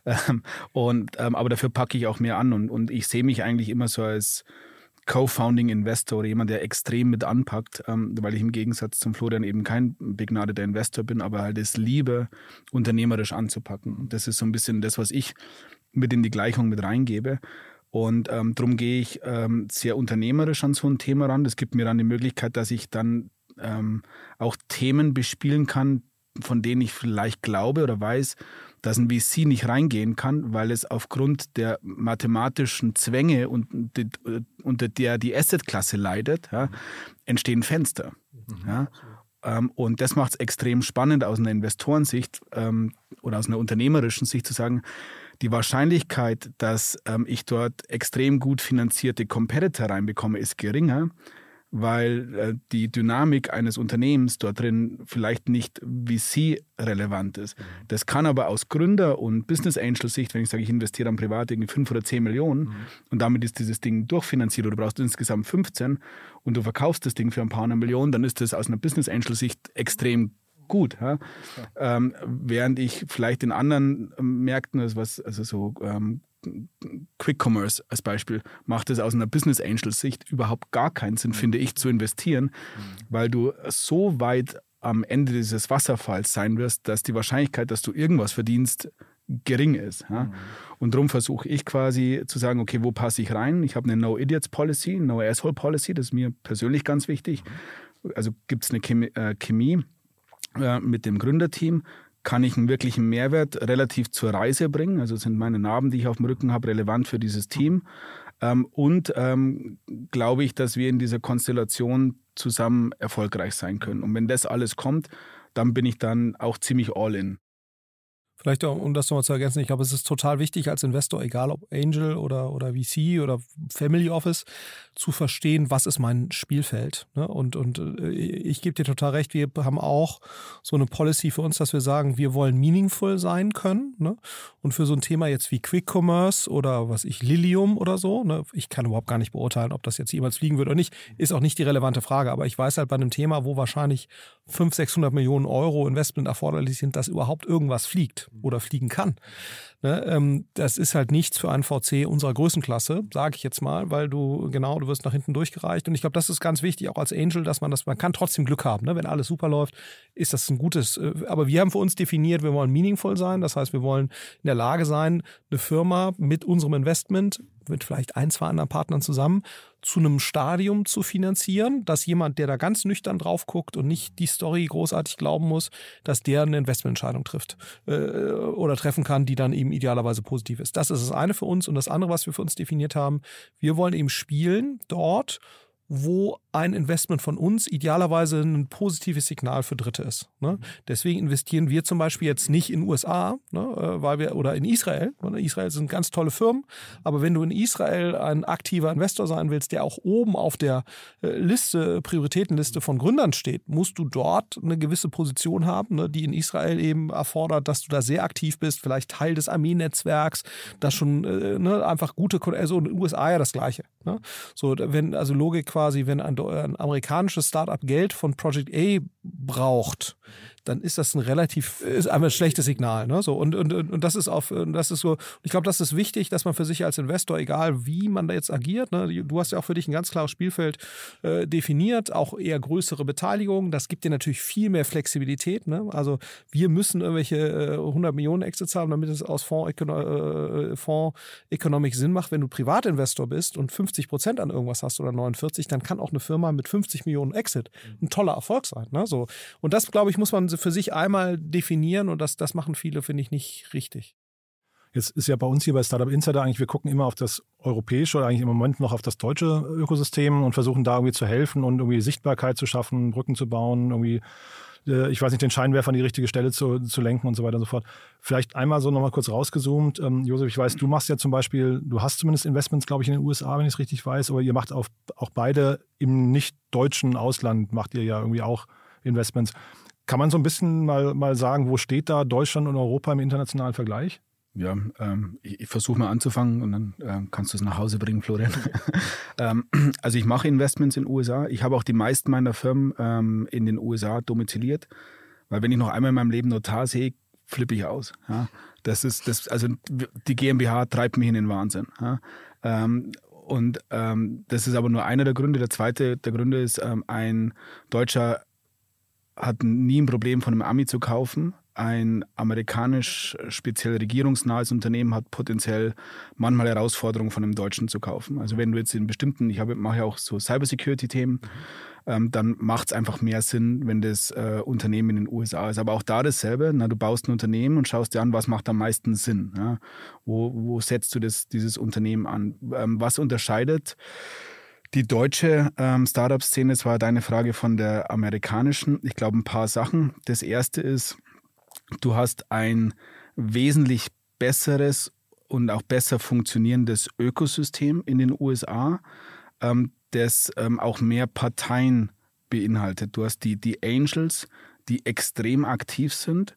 Aber dafür packe ich auch mehr an und ich sehe mich eigentlich immer so als Co-Founding-Investor oder jemand, der extrem mit anpackt, weil ich im Gegensatz zum Florian eben kein begnadeter Investor bin, aber halt es liebe, unternehmerisch anzupacken. Und das ist so ein bisschen das, was ich mit in die Gleichung mit reingebe. Und darum gehe ich sehr unternehmerisch an so ein Thema ran. Das gibt mir dann die Möglichkeit, dass ich dann auch Themen bespielen kann, von denen ich vielleicht glaube oder weiß, dass ein VC nicht reingehen kann, weil es aufgrund der mathematischen Zwänge, unter der die Assetklasse leidet, entstehen Fenster. Ja? Und das macht es extrem spannend aus einer Investorensicht oder aus einer unternehmerischen Sicht zu sagen, die Wahrscheinlichkeit, dass ich dort extrem gut finanzierte Competitor reinbekomme, ist geringer, weil die Dynamik eines Unternehmens dort drin vielleicht nicht VC-relevant ist. Das kann aber aus Gründer- und Business-Angel-Sicht, wenn ich sage, ich investiere dann privat irgendwie 5 oder 10 Millionen und damit ist dieses Ding durchfinanziert oder du brauchst insgesamt 15 und du verkaufst das Ding für ein paar hundert Millionen, dann ist das aus einer Business-Angel-Sicht extrem gut. Ja? Während ich vielleicht in anderen Märkten, Quick Commerce als Beispiel, macht es aus einer Business Angel Sicht überhaupt gar keinen Sinn, finde ich, zu investieren, weil du so weit am Ende dieses Wasserfalls sein wirst, dass die Wahrscheinlichkeit, dass du irgendwas verdienst, gering ist. Ja? Und darum versuche ich quasi zu sagen, okay, wo passe ich rein? Ich habe eine No Idiots Policy, No Asshole Policy, das ist mir persönlich ganz wichtig. Also gibt es eine Chemie mit dem Gründerteam, kann ich einen wirklichen Mehrwert relativ zur Reise bringen. Also sind meine Narben, die ich auf dem Rücken habe, relevant für dieses Team. Und glaube ich, dass wir in dieser Konstellation zusammen erfolgreich sein können. Und wenn das alles kommt, dann bin ich dann auch ziemlich all in. Vielleicht, um das nochmal zu ergänzen, ich glaube, es ist total wichtig als Investor, egal ob Angel oder VC oder Family Office, zu verstehen, was ist mein Spielfeld. Ne? Und ich gebe dir total recht, wir haben auch so eine Policy für uns, dass wir sagen, wir wollen meaningful sein können. Ne? Und für so ein Thema jetzt wie Quick Commerce oder Lilium oder so, ne? Ich kann überhaupt gar nicht beurteilen, ob das jetzt jemals fliegen wird oder nicht, ist auch nicht die relevante Frage. Aber ich weiß halt bei einem Thema, wo wahrscheinlich 500-600 Millionen Euro Investment erforderlich sind, dass überhaupt irgendwas fliegt oder fliegen kann. Ne? Das ist halt nichts für einen VC unserer Größenklasse, sage ich jetzt mal, weil du wirst nach hinten durchgereicht. Und ich glaube, das ist ganz wichtig, auch als Angel, dass man kann trotzdem Glück haben. Ne? Wenn alles super läuft, ist das ein gutes. Aber wir haben für uns definiert, wir wollen meaningful sein. Das heißt, wir wollen in der Lage sein, eine Firma mit unserem Investment, mit vielleicht 1, 2 anderen Partnern zusammen, zu einem Stadium zu finanzieren, dass jemand, der da ganz nüchtern drauf guckt und nicht die Story großartig glauben muss, dass der eine Investmententscheidung trifft oder treffen kann, die dann eben idealerweise positiv ist. Das ist das eine für uns. Und das andere, was wir für uns definiert haben, wir wollen eben spielen dort, wo ein Investment von uns idealerweise ein positives Signal für Dritte ist. Ne? Deswegen investieren wir zum Beispiel jetzt nicht in den USA, ne, oder in Israel. Israel sind ganz tolle Firmen, aber wenn du in Israel ein aktiver Investor sein willst, der auch oben auf der Prioritätenliste von Gründern steht, musst du dort eine gewisse Position haben, ne, die in Israel eben erfordert, dass du da sehr aktiv bist, vielleicht Teil des Armeenetzwerks, das schon einfach also in den USA ja das Gleiche. Ne? So, Logik quasi, wenn ein amerikanisches Startup Geld von Project A braucht, dann ist das ist einfach ein schlechtes Signal. Ne? So, und das ist so, ich glaube, das ist wichtig, dass man für sich als Investor, egal wie man da jetzt agiert, ne, du hast ja auch für dich ein ganz klares Spielfeld definiert, auch eher größere Beteiligung. Das gibt dir natürlich viel mehr Flexibilität. Ne? Also wir müssen irgendwelche 100 Millionen Exits haben, damit es aus Fonds Economic Sinn macht. Wenn du Privatinvestor bist und 50% an irgendwas hast oder 49, dann kann auch eine Firma mit 50 Millionen Exit ein toller Erfolg sein. Ne? So. Und das, glaube ich, muss man für sich einmal definieren und das machen viele, finde ich, nicht richtig. Jetzt ist ja bei uns hier bei Startup Insider eigentlich, wir gucken immer auf das europäische oder eigentlich im Moment noch auf das deutsche Ökosystem und versuchen da irgendwie zu helfen und irgendwie Sichtbarkeit zu schaffen, Brücken zu bauen, irgendwie, ich weiß nicht, den Scheinwerfer an die richtige Stelle zu lenken und so weiter und so fort. Vielleicht einmal so nochmal kurz rausgezoomt. Josef, ich weiß, du machst ja zum Beispiel, du hast zumindest Investments, glaube ich, in den USA, wenn ich es richtig weiß, aber ihr macht auch beide im nicht-deutschen Ausland, macht ihr ja irgendwie auch Investments. Kann man so ein bisschen mal sagen, wo steht da Deutschland und Europa im internationalen Vergleich? Ja, ich versuche mal anzufangen und dann kannst du es nach Hause bringen, Florian. Also ich mache Investments in den USA. Ich habe auch die meisten meiner Firmen in den USA domiziliert, weil wenn ich noch einmal in meinem Leben Notar sehe, flippe ich aus. Ja? Also die GmbH treibt mich in den Wahnsinn. Ja? Das ist aber nur einer der Gründe. Der zweite der Gründe ist, ein Deutscher hat nie ein Problem, von einem Ami zu kaufen. Ein amerikanisch, speziell regierungsnahes Unternehmen hat potenziell manchmal Herausforderungen von einem Deutschen zu kaufen. Also wenn du jetzt in bestimmten, mache ja auch so Cybersecurity-Themen, dann macht es einfach mehr Sinn, wenn das Unternehmen in den USA ist. Aber auch da dasselbe, du baust ein Unternehmen und schaust dir an, was macht am meisten Sinn. Ja? Wo setzt du dieses Unternehmen an? Was unterscheidet die deutsche Startup-Szene? Das war deine Frage von der amerikanischen. Ich glaube, ein paar Sachen. Das erste ist, du hast ein wesentlich besseres und auch besser funktionierendes Ökosystem in den USA, das auch mehr Parteien beinhaltet. Du hast die Angels, die extrem aktiv sind,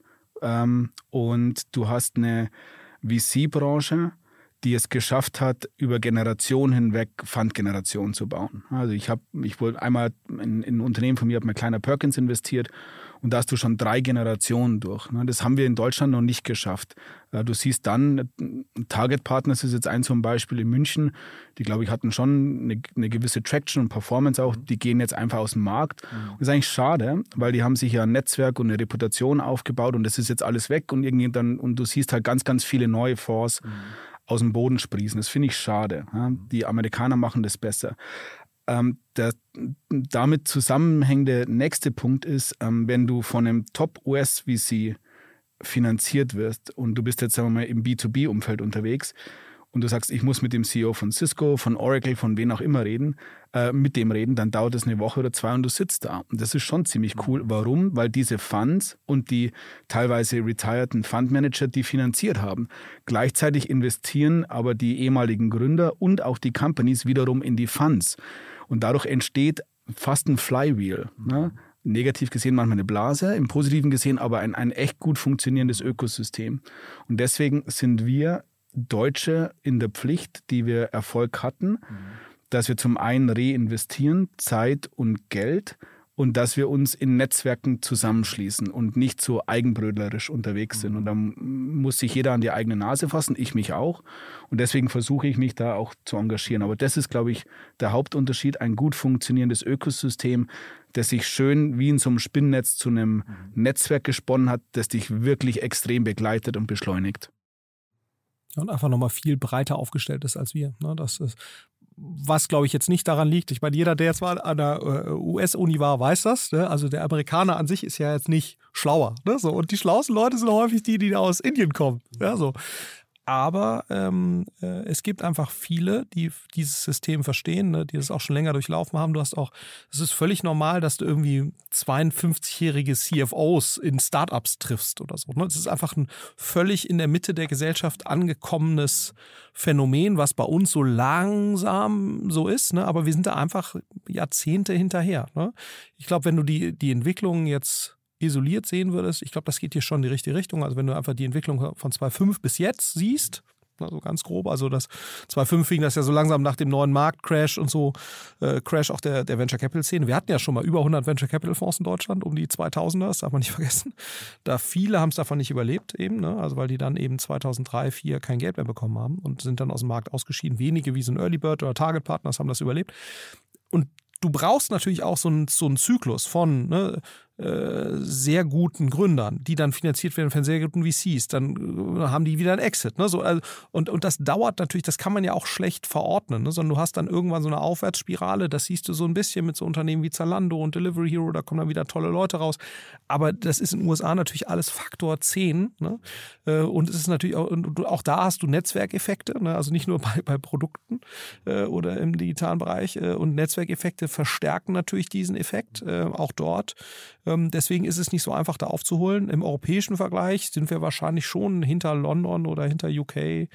und du hast eine VC-Branche, die es geschafft hat, über Generationen hinweg Fundgenerationen zu bauen. Also ich wollte einmal in ein Unternehmen von mir, habe mir Kleiner Perkins investiert, und da hast du schon 3 Generationen durch. Das haben wir in Deutschland noch nicht geschafft. Du siehst dann, Target Partners ist jetzt ein zum Beispiel in München, die, glaube ich, hatten schon eine gewisse Traction und Performance auch, die gehen jetzt einfach aus dem Markt. Und das ist eigentlich schade, weil die haben sich ja ein Netzwerk und eine Reputation aufgebaut und das ist jetzt alles weg und du siehst halt ganz, ganz viele neue Fonds aus dem Boden sprießen. Das finde ich schade. Die Amerikaner machen das besser. Der damit zusammenhängende nächste Punkt ist, wenn du von einem Top-US-VC finanziert wirst und du bist jetzt, sagen wir mal, im B2B-Umfeld unterwegs und du sagst, ich muss mit dem CEO von Cisco, von Oracle, von wen auch immer mit dem reden, dann dauert es eine Woche oder 2 und du sitzt da. Und das ist schon ziemlich cool. Warum? Weil diese Funds und die teilweise retireden Fundmanager, die finanziert haben, gleichzeitig investieren aber die ehemaligen Gründer und auch die Companies wiederum in die Funds. Und dadurch entsteht fast ein Flywheel. Ne? Negativ gesehen manchmal eine Blase, im Positiven gesehen aber ein echt gut funktionierendes Ökosystem. Und deswegen sind wir Deutsche in der Pflicht, die wir Erfolg hatten, dass wir zum einen reinvestieren, Zeit und Geld, und dass wir uns in Netzwerken zusammenschließen und nicht so eigenbrötlerisch unterwegs sind. Und da muss sich jeder an die eigene Nase fassen, ich mich auch. Und deswegen versuche ich mich da auch zu engagieren. Aber das ist, glaube ich, der Hauptunterschied, ein gut funktionierendes Ökosystem, das sich schön wie in so einem Spinnennetz zu einem Netzwerk gesponnen hat, das dich wirklich extrem begleitet und beschleunigt. Und einfach nochmal viel breiter aufgestellt ist als wir. Das ist, was, glaube ich, jetzt nicht daran liegt. Ich meine, jeder, der jetzt mal an der US-Uni war, weiß das. Ne? Also der Amerikaner an sich ist ja jetzt nicht schlauer. Ne? So, und die schlauesten Leute sind häufig die aus Indien kommen. Ja, so. Aber es gibt einfach viele, die dieses System verstehen, ne, die das auch schon länger durchlaufen haben. Es ist völlig normal, dass du irgendwie 52-jährige CFOs in Startups triffst oder so. Ne? Das ist einfach ein völlig in der Mitte der Gesellschaft angekommenes Phänomen, was bei uns so langsam so ist. Ne? Aber wir sind da einfach Jahrzehnte hinterher. Ne? Ich glaube, wenn du die Entwicklung jetzt isoliert sehen würdest, ich glaube, das geht hier schon in die richtige Richtung. Also wenn du einfach die Entwicklung von 2005 bis jetzt siehst, so ganz grob. Also das 2005 fing das ja so langsam nach dem neuen Marktcrash und so, Crash auch der Venture Capital Szene. Wir hatten ja schon mal über 100 Venture Capital Fonds in Deutschland, um die 2000er, das darf man nicht vergessen. Viele haben es davon nicht überlebt eben, ne? Also weil die dann eben 2003, 2004 kein Geld mehr bekommen haben und sind dann aus dem Markt ausgeschieden. Wenige wie so ein Early Bird oder Target Partners haben das überlebt. Und du brauchst natürlich auch so einen Zyklus von sehr guten Gründern, die dann finanziert werden von sehr guten VCs. Dann haben die wieder einen Exit. Ne? So, und das dauert natürlich, das kann man ja auch schlecht verordnen, ne? Sondern du hast dann irgendwann so eine Aufwärtsspirale, das siehst du so ein bisschen mit so Unternehmen wie Zalando und Delivery Hero, da kommen dann wieder tolle Leute raus. Aber das ist in den USA natürlich alles Faktor 10. Ne? Und es ist natürlich auch da hast du Netzwerkeffekte, ne? Also nicht nur bei Produkten oder im digitalen Bereich. Und Netzwerkeffekte verstärken natürlich diesen Effekt, auch dort. Deswegen ist es nicht so einfach, da aufzuholen. Im europäischen Vergleich sind wir wahrscheinlich schon hinter London oder hinter UK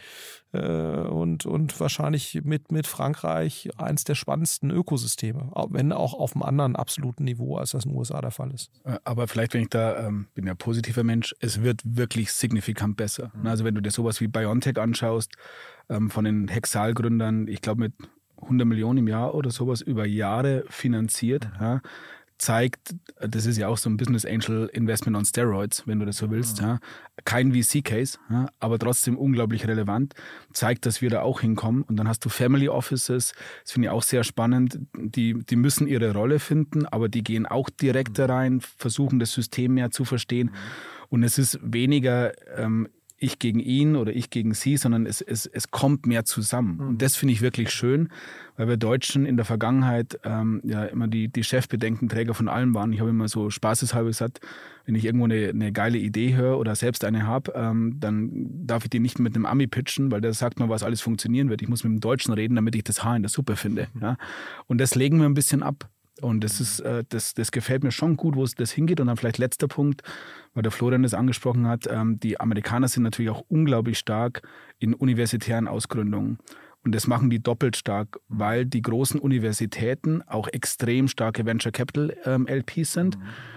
und wahrscheinlich mit Frankreich eins der spannendsten Ökosysteme, wenn auch auf einem anderen absoluten Niveau, als das in den USA der Fall ist. Aber vielleicht, wenn ich da, bin ja positiver Mensch, es wird wirklich signifikant besser. Also wenn du dir sowas wie BioNTech anschaust, von den Hexal-Gründern, ich glaube mit 100 Millionen im Jahr oder sowas über Jahre finanziert, ja, zeigt, das ist ja auch so ein Business Angel Investment on Steroids, wenn du das so willst. Ja. Kein VC-Case, ja, aber trotzdem unglaublich relevant. Zeigt, dass wir da auch hinkommen. Und dann hast du Family Offices, das finde ich auch sehr spannend. Die müssen ihre Rolle finden, aber die gehen auch direkt da rein, versuchen das System mehr zu verstehen. Und es ist weniger ich gegen ihn oder ich gegen sie, sondern es kommt mehr zusammen. Und das finde ich wirklich schön, weil wir Deutschen in der Vergangenheit ja immer die Chefbedenkenträger von allem waren. Ich habe immer so spaßeshalber gesagt, wenn ich irgendwo eine geile Idee höre oder selbst eine habe, dann darf ich die nicht mit einem Ami pitchen, weil der sagt mir, was alles funktionieren wird. Ich muss mit dem Deutschen reden, damit ich das Haar in der Suppe finde. Ja? Und das legen wir ein bisschen ab. Und das ist, das gefällt mir schon gut, wo es das hingeht. Und dann vielleicht letzter Punkt, weil der Florian das angesprochen hat, die Amerikaner sind natürlich auch unglaublich stark in universitären Ausgründungen. Und das machen die doppelt stark, weil die großen Universitäten auch extrem starke Venture Capital LPs sind.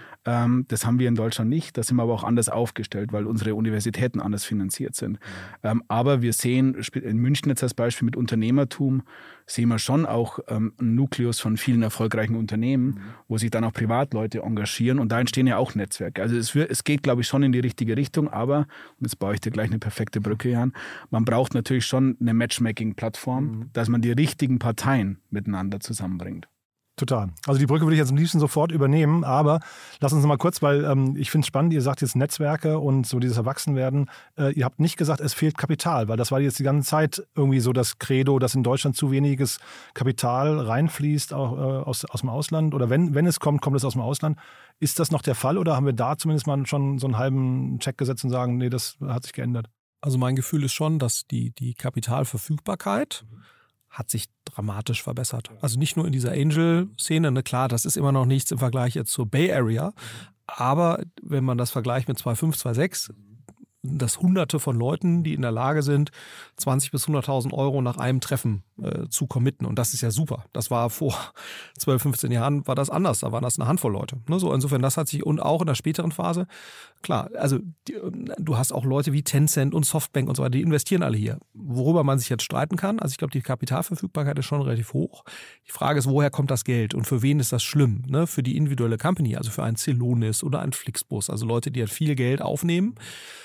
Das haben wir in Deutschland nicht. Da sind wir aber auch anders aufgestellt, weil unsere Universitäten anders finanziert sind. Aber wir sehen, in München jetzt als Beispiel mit Unternehmertum, sehen wir schon auch einen Nukleus von vielen erfolgreichen Unternehmen, wo sich dann auch Privatleute engagieren. Und da entstehen ja auch Netzwerke. Also es geht, glaube ich, schon in die richtige Richtung. Aber, und jetzt baue ich dir gleich eine perfekte Brücke, Jan, man braucht natürlich schon eine Matchmaking-Plattform, dass man die richtigen Parteien miteinander zusammenbringt. Total. Also die Brücke würde ich jetzt am liebsten sofort übernehmen, aber lass uns noch mal kurz, weil ich finde es spannend, ihr sagt jetzt Netzwerke und so dieses Erwachsenwerden. Ihr habt nicht gesagt, es fehlt Kapital, weil das war jetzt die ganze Zeit irgendwie so das Credo, dass in Deutschland zu weniges Kapital reinfließt, auch aus dem Ausland. Oder wenn es kommt, kommt es aus dem Ausland. Ist das noch der Fall oder haben wir da zumindest mal schon so einen halben Check gesetzt und sagen, nee, das hat sich geändert? Also mein Gefühl ist schon, dass die Kapitalverfügbarkeit hat sich dramatisch verbessert. Also nicht nur in dieser Angel-Szene, ne, klar, das ist immer noch nichts im Vergleich jetzt zur Bay Area, aber wenn man das vergleicht mit 2005, 2006, dass Hunderte von Leuten, die in der Lage sind, 20.000 bis 100.000 Euro nach einem Treffen zu committen. Und das ist ja super. Das war vor 12, 15 Jahren war das anders. Da waren das eine Handvoll Leute. Ne, so insofern, das hat sich, und auch in der späteren Phase, klar, also du hast auch Leute wie Tencent und Softbank und so weiter, die investieren alle hier. Worüber man sich jetzt streiten kann, also ich glaube, die Kapitalverfügbarkeit ist schon relativ hoch. Die Frage ist, woher kommt das Geld und für wen ist das schlimm? Ne? Für die individuelle Company, also für einen Celonis oder einen Flixbus, also Leute, die halt viel Geld aufnehmen.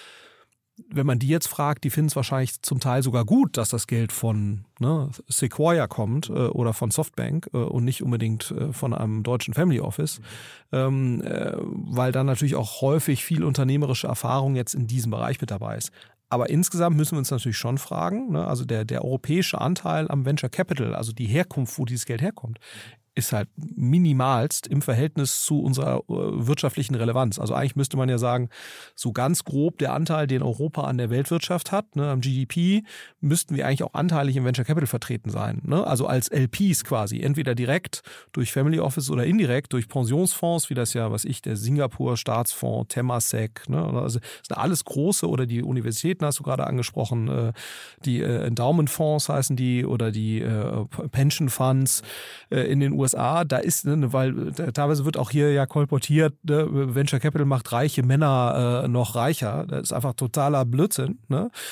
Wenn man die jetzt fragt, die finden es wahrscheinlich zum Teil sogar gut, dass das Geld von Sequoia kommt oder von Softbank und nicht unbedingt von einem deutschen Family Office, weil dann natürlich auch häufig viel unternehmerische Erfahrung jetzt in diesem Bereich mit dabei ist. Aber insgesamt müssen wir uns natürlich schon fragen, ne, also der europäische Anteil am Venture Capital, also die Herkunft, wo dieses Geld herkommt, ist halt minimalst im Verhältnis zu unserer wirtschaftlichen Relevanz. Also eigentlich müsste man ja sagen, so ganz grob der Anteil, den Europa an der Weltwirtschaft hat, ne, am GDP, müssten wir eigentlich auch anteilig im Venture Capital vertreten sein. Ne? Also als LPs quasi, entweder direkt durch Family Office oder indirekt durch Pensionsfonds, wie das ja, der Singapur Staatsfonds, Temasek, ne? Also das sind alles große, oder die Universitäten hast du gerade angesprochen, die Endowment-Fonds heißen die, oder die Pension Funds in den USA. Da ist, weil teilweise wird auch hier ja kolportiert, Venture Capital macht reiche Männer noch reicher. Das ist einfach totaler Blödsinn. Ne?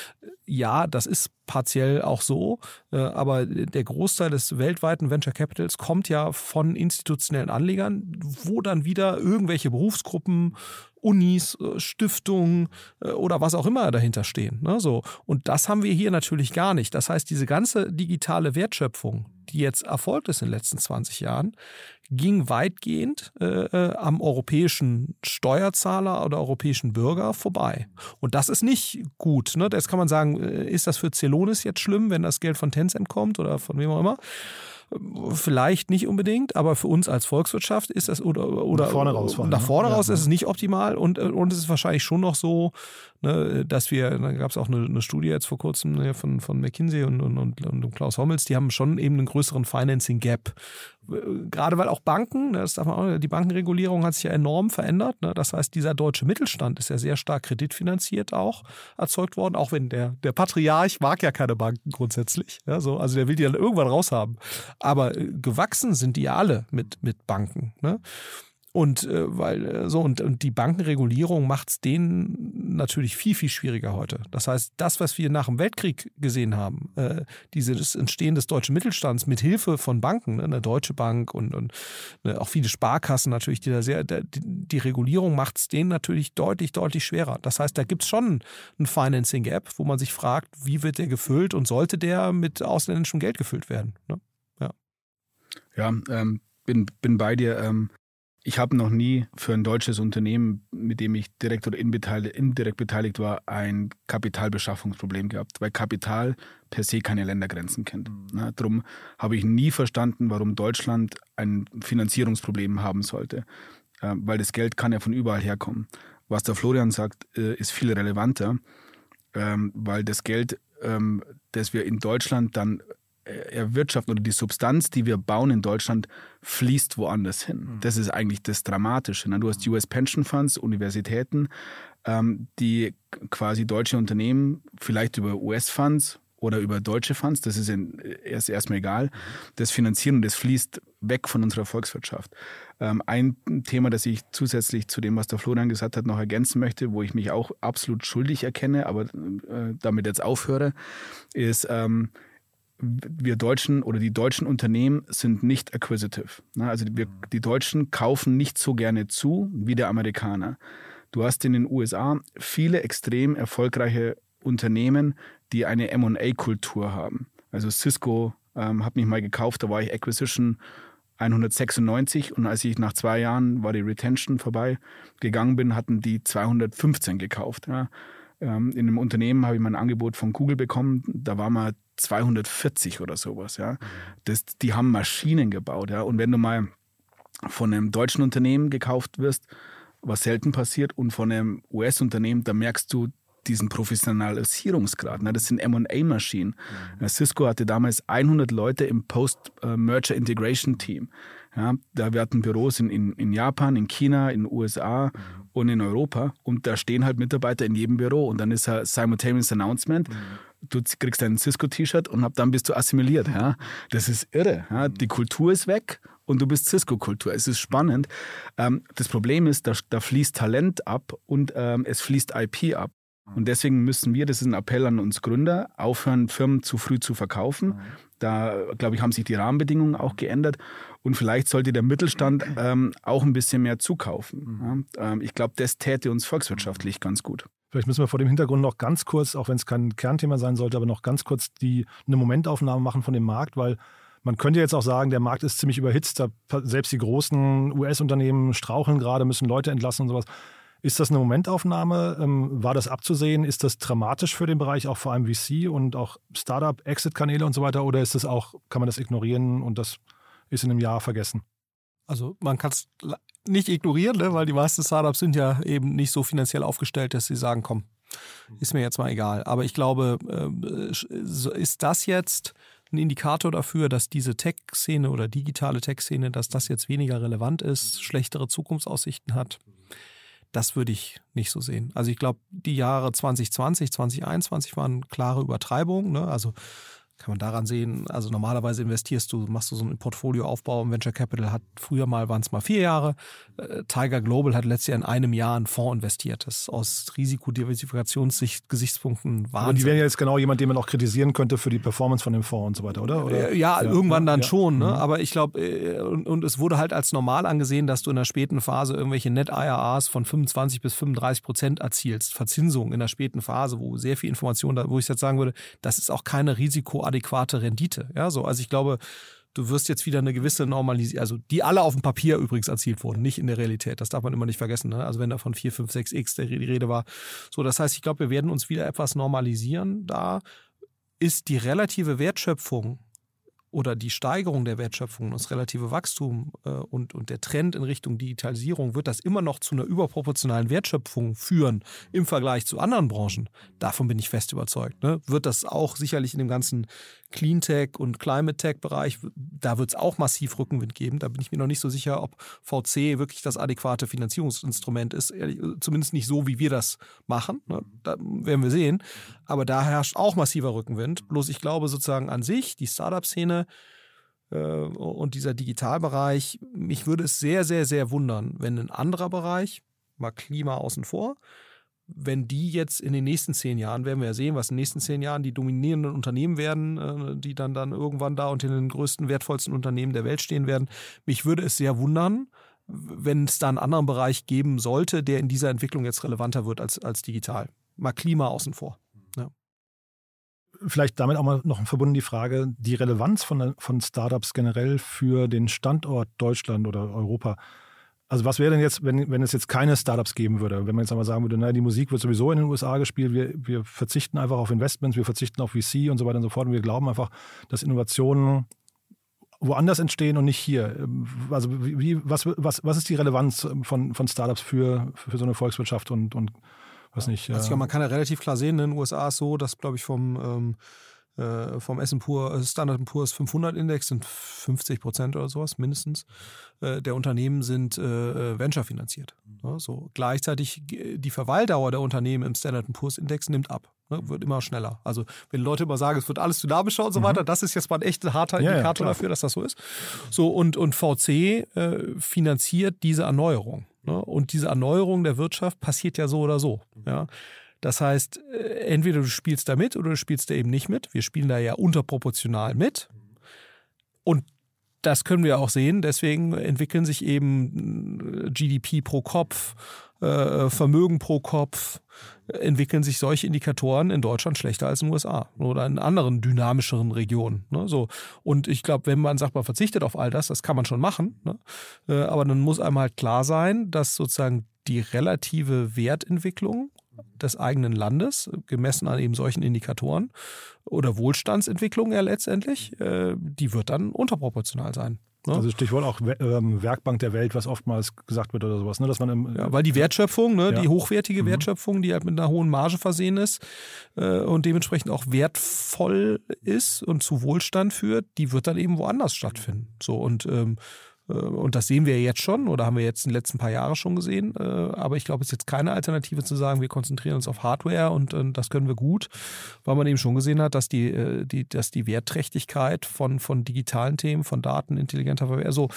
ja, das ist partiell auch so, aber der Großteil des weltweiten Venture Capitals kommt ja von institutionellen Anlegern, wo dann wieder irgendwelche Berufsgruppen, Unis, Stiftungen oder was auch immer dahinter stehen. Ne? So. Und das haben wir hier natürlich gar nicht. Das heißt, diese ganze digitale Wertschöpfung, die jetzt erfolgt ist in den letzten 20 Jahren, ging weitgehend am europäischen Steuerzahler oder europäischen Bürger vorbei. Und das ist nicht gut. Ne? Jetzt kann man sagen, ist das für Celonis jetzt schlimm, wenn das Geld von Tencent kommt oder von wem auch immer? Vielleicht nicht unbedingt, aber für uns als Volkswirtschaft ist das oder nach vorne raus, ist es nicht optimal und es ist wahrscheinlich schon noch so, ne, dass da gab es auch eine Studie jetzt vor kurzem von McKinsey und Klaus Hommels, die haben schon eben einen größeren Financing Gap. Gerade weil auch Banken, das darf man auch, die Bankenregulierung hat sich ja enorm verändert. Ne? Das heißt, dieser deutsche Mittelstand ist ja sehr stark kreditfinanziert auch erzeugt worden, auch wenn der Patriarch mag ja keine Banken grundsätzlich. Ja, so, also der will die dann irgendwann raushaben. Aber gewachsen sind die ja alle mit Banken. Ne? Und und die Bankenregulierung macht es denen natürlich viel, viel schwieriger heute. Das heißt, das, was wir nach dem Weltkrieg gesehen haben, dieses Entstehen des deutschen Mittelstands mit Hilfe von Banken, ne, eine Deutsche Bank und auch viele Sparkassen natürlich, die Regulierung macht es denen natürlich deutlich, deutlich schwerer. Das heißt, da gibt es schon ein Financing Gap, wo man sich fragt, wie wird der gefüllt und sollte der mit ausländischem Geld gefüllt werden? Ne? Ja, bin bei dir. Ich habe noch nie für ein deutsches Unternehmen, mit dem ich direkt oder indirekt beteiligt war, ein Kapitalbeschaffungsproblem gehabt, weil Kapital per se keine Ländergrenzen kennt. Darum habe ich nie verstanden, warum Deutschland ein Finanzierungsproblem haben sollte, weil das Geld kann ja von überall herkommen. Was der Florian sagt, ist viel relevanter, weil das Geld, das wir in Deutschland dann erwirtschaften oder die Substanz, die wir bauen in Deutschland, fließt woanders hin. Das ist eigentlich das Dramatische. Du hast US Pension Funds, Universitäten, die quasi deutsche Unternehmen vielleicht über US-Funds oder über deutsche Funds, das ist erstmal egal, das finanzieren und das fließt weg von unserer Volkswirtschaft. Ein Thema, das ich zusätzlich zu dem, was der Florian gesagt hat, noch ergänzen möchte, wo ich mich auch absolut schuldig erkenne, aber damit jetzt aufhöre, ist, wir Deutschen oder die deutschen Unternehmen sind nicht acquisitive. Also die Deutschen kaufen nicht so gerne zu wie der Amerikaner. Du hast in den USA viele extrem erfolgreiche Unternehmen, die eine M&A-Kultur haben. Also Cisco hat mich mal gekauft, da war ich Acquisition 196 und als ich nach 2 Jahren, war die Retention vorbei, gegangen bin, hatten die 215 gekauft. Ja. In einem Unternehmen habe ich mal ein Angebot von Google bekommen, da war mal 240 oder sowas. Ja. Die haben Maschinen gebaut. Ja. Und wenn du mal von einem deutschen Unternehmen gekauft wirst, was selten passiert, und von einem US-Unternehmen, da merkst du diesen Professionalisierungsgrad. Ne. Das sind M&A-Maschinen. Cisco hatte damals 100 Leute im Post-Merger-Integration-Team. Ja, wir hatten Büros in Japan, in China, in den USA und in Europa. Und da stehen halt Mitarbeiter in jedem Büro. Und dann ist ein simultaneous Announcement. Du kriegst ein Cisco-T-Shirt und dann bist du assimiliert. Ja. Das ist irre. Ja. Die Kultur ist weg und du bist Cisco-Kultur. Es ist spannend. Das Problem ist, da fließt Talent ab und es fließt IP ab. Und deswegen müssen wir, das ist ein Appell an uns Gründer, aufhören, Firmen zu früh zu verkaufen. Da, glaube ich, haben sich die Rahmenbedingungen auch geändert. Und vielleicht sollte der Mittelstand auch ein bisschen mehr zukaufen. Ja? Ich glaube, das täte uns volkswirtschaftlich ganz gut. Vielleicht müssen wir vor dem Hintergrund noch ganz kurz, auch wenn es kein Kernthema sein sollte, aber noch ganz kurz eine Momentaufnahme machen von dem Markt, weil man könnte jetzt auch sagen, der Markt ist ziemlich überhitzt. Selbst die großen US-Unternehmen straucheln gerade, müssen Leute entlassen und sowas. Ist das eine Momentaufnahme? War das abzusehen? Ist das dramatisch für den Bereich, auch vor allem VC und auch Startup-Exit-Kanäle und so weiter? Oder ist das kann man das ignorieren und das ist in einem Jahr vergessen? Also man kann es nicht ignorieren, ne? Weil die meisten Startups sind ja eben nicht so finanziell aufgestellt, dass sie sagen, komm, ist mir jetzt mal egal. Aber ich glaube, ist das jetzt ein Indikator dafür, dass diese Tech-Szene oder digitale Tech-Szene, dass das jetzt weniger relevant ist, schlechtere Zukunftsaussichten hat? Das würde ich nicht so sehen. Also ich glaube, die Jahre 2020, 2021 waren klare Übertreibungen. Ne? Also Kann man daran sehen, also normalerweise machst du so einen Portfolioaufbau im Venture Capital, waren es mal 4 Jahre. Tiger Global hat letztes Jahr in einem Jahr einen Fonds investiert. Das ist aus Risikodiversifikationsgesichtspunkten Wahnsinn. Aber die wären ja jetzt genau jemand, den man auch kritisieren könnte für die Performance von dem Fonds und so weiter, oder? Ja, irgendwann dann schon. Ne? Aber ich glaube, und es wurde halt als normal angesehen, dass du in der späten Phase irgendwelche Net-IRRs von 25-35% erzielst. Verzinsung in der späten Phase, wo sehr viel Information, wo ich jetzt sagen würde, das ist auch keine risikoadäquate Rendite. Ja, so. Also ich glaube, du wirst jetzt wieder eine gewisse Normalisierung, also die alle auf dem Papier übrigens erzielt wurden, nicht in der Realität. Das darf man immer nicht vergessen. Ne? Also wenn da von 4, 5, 6x die Rede war. So, das heißt, ich glaube, wir werden uns wieder etwas normalisieren. Da ist die relative Wertschöpfung oder die Steigerung der Wertschöpfung, das relative Wachstum und der Trend in Richtung Digitalisierung, wird das immer noch zu einer überproportionalen Wertschöpfung führen im Vergleich zu anderen Branchen. Davon bin ich fest überzeugt. Ne? Wird das auch sicherlich in dem ganzen Cleantech- und Climate-Tech-Bereich, da wird es auch massiv Rückenwind geben. Da bin ich mir noch nicht so sicher, ob VC wirklich das adäquate Finanzierungsinstrument ist. Zumindest nicht so, wie wir das machen. Ne? Da werden wir sehen. Aber da herrscht auch massiver Rückenwind. Bloß ich glaube sozusagen an sich, die Startup-Szene und dieser Digitalbereich, mich würde es sehr, sehr, sehr wundern, wenn ein anderer Bereich, mal Klima außen vor, wenn die jetzt in den nächsten 10 Jahren, werden wir ja sehen, was in den nächsten 10 Jahren die dominierenden Unternehmen werden, die dann irgendwann da unter den größten, wertvollsten Unternehmen der Welt stehen werden. Mich würde es sehr wundern, wenn es da einen anderen Bereich geben sollte, der in dieser Entwicklung jetzt relevanter wird als digital. Mal Klima außen vor. Ja. Vielleicht damit auch mal noch verbunden die Frage, die Relevanz von Startups generell für den Standort Deutschland oder Europa. Also was wäre denn jetzt, wenn es jetzt keine Startups geben würde? Wenn man jetzt einmal sagen würde, naja, die Musik wird sowieso in den USA gespielt, wir verzichten einfach auf Investments, wir verzichten auf VC und so weiter und so fort und wir glauben einfach, dass Innovationen woanders entstehen und nicht hier. Also was ist die Relevanz von Startups für so eine Volkswirtschaft und was nicht? Also man kann ja relativ klar sehen, in den USA ist so, dass, glaube ich, vom Standard & Poor's 500 Index sind 50% oder sowas mindestens der Unternehmen sind Venture finanziert. Ja, so. Gleichzeitig die Verweildauer der Unternehmen im Standard & Poor's Index nimmt ab, ne, wird immer schneller. Also wenn Leute immer sagen, es wird alles dynamischer und so weiter, das ist jetzt mal ein echt harter Indikator dafür, dass das so ist. So, und VC finanziert diese Erneuerung. Ne? Und diese Erneuerung der Wirtschaft passiert ja so oder so. Ja? Das heißt, entweder du spielst da mit oder du spielst da eben nicht mit. Wir spielen da ja unterproportional mit. Und das können wir auch sehen. Deswegen entwickeln sich eben GDP pro Kopf, Vermögen pro Kopf, entwickeln sich solche Indikatoren in Deutschland schlechter als in den USA oder in anderen dynamischeren Regionen. Ne? So. Und ich glaube, wenn man sagt, man verzichtet auf all das, das kann man schon machen. Ne? Aber dann muss einem halt klar sein, dass sozusagen die relative Wertentwicklung des eigenen Landes, gemessen an eben solchen Indikatoren oder Wohlstandsentwicklung ja letztendlich, die wird dann unterproportional sein. Ne? Also Stichwort auch Werkbank der Welt, was oftmals gesagt wird oder sowas. Ne? Dass man weil die Wertschöpfung, ne, die hochwertige Wertschöpfung, die halt mit einer hohen Marge versehen ist und dementsprechend auch wertvoll ist und zu Wohlstand führt, die wird dann eben woanders stattfinden. So, und das sehen wir jetzt schon oder haben wir jetzt in den letzten paar Jahren schon gesehen. Aber ich glaube, es ist jetzt keine Alternative zu sagen, wir konzentrieren uns auf Hardware und das können wir gut, weil man eben schon gesehen hat, dass die Wertträchtigkeit von digitalen Themen, von Daten, intelligenter Verwaltung, also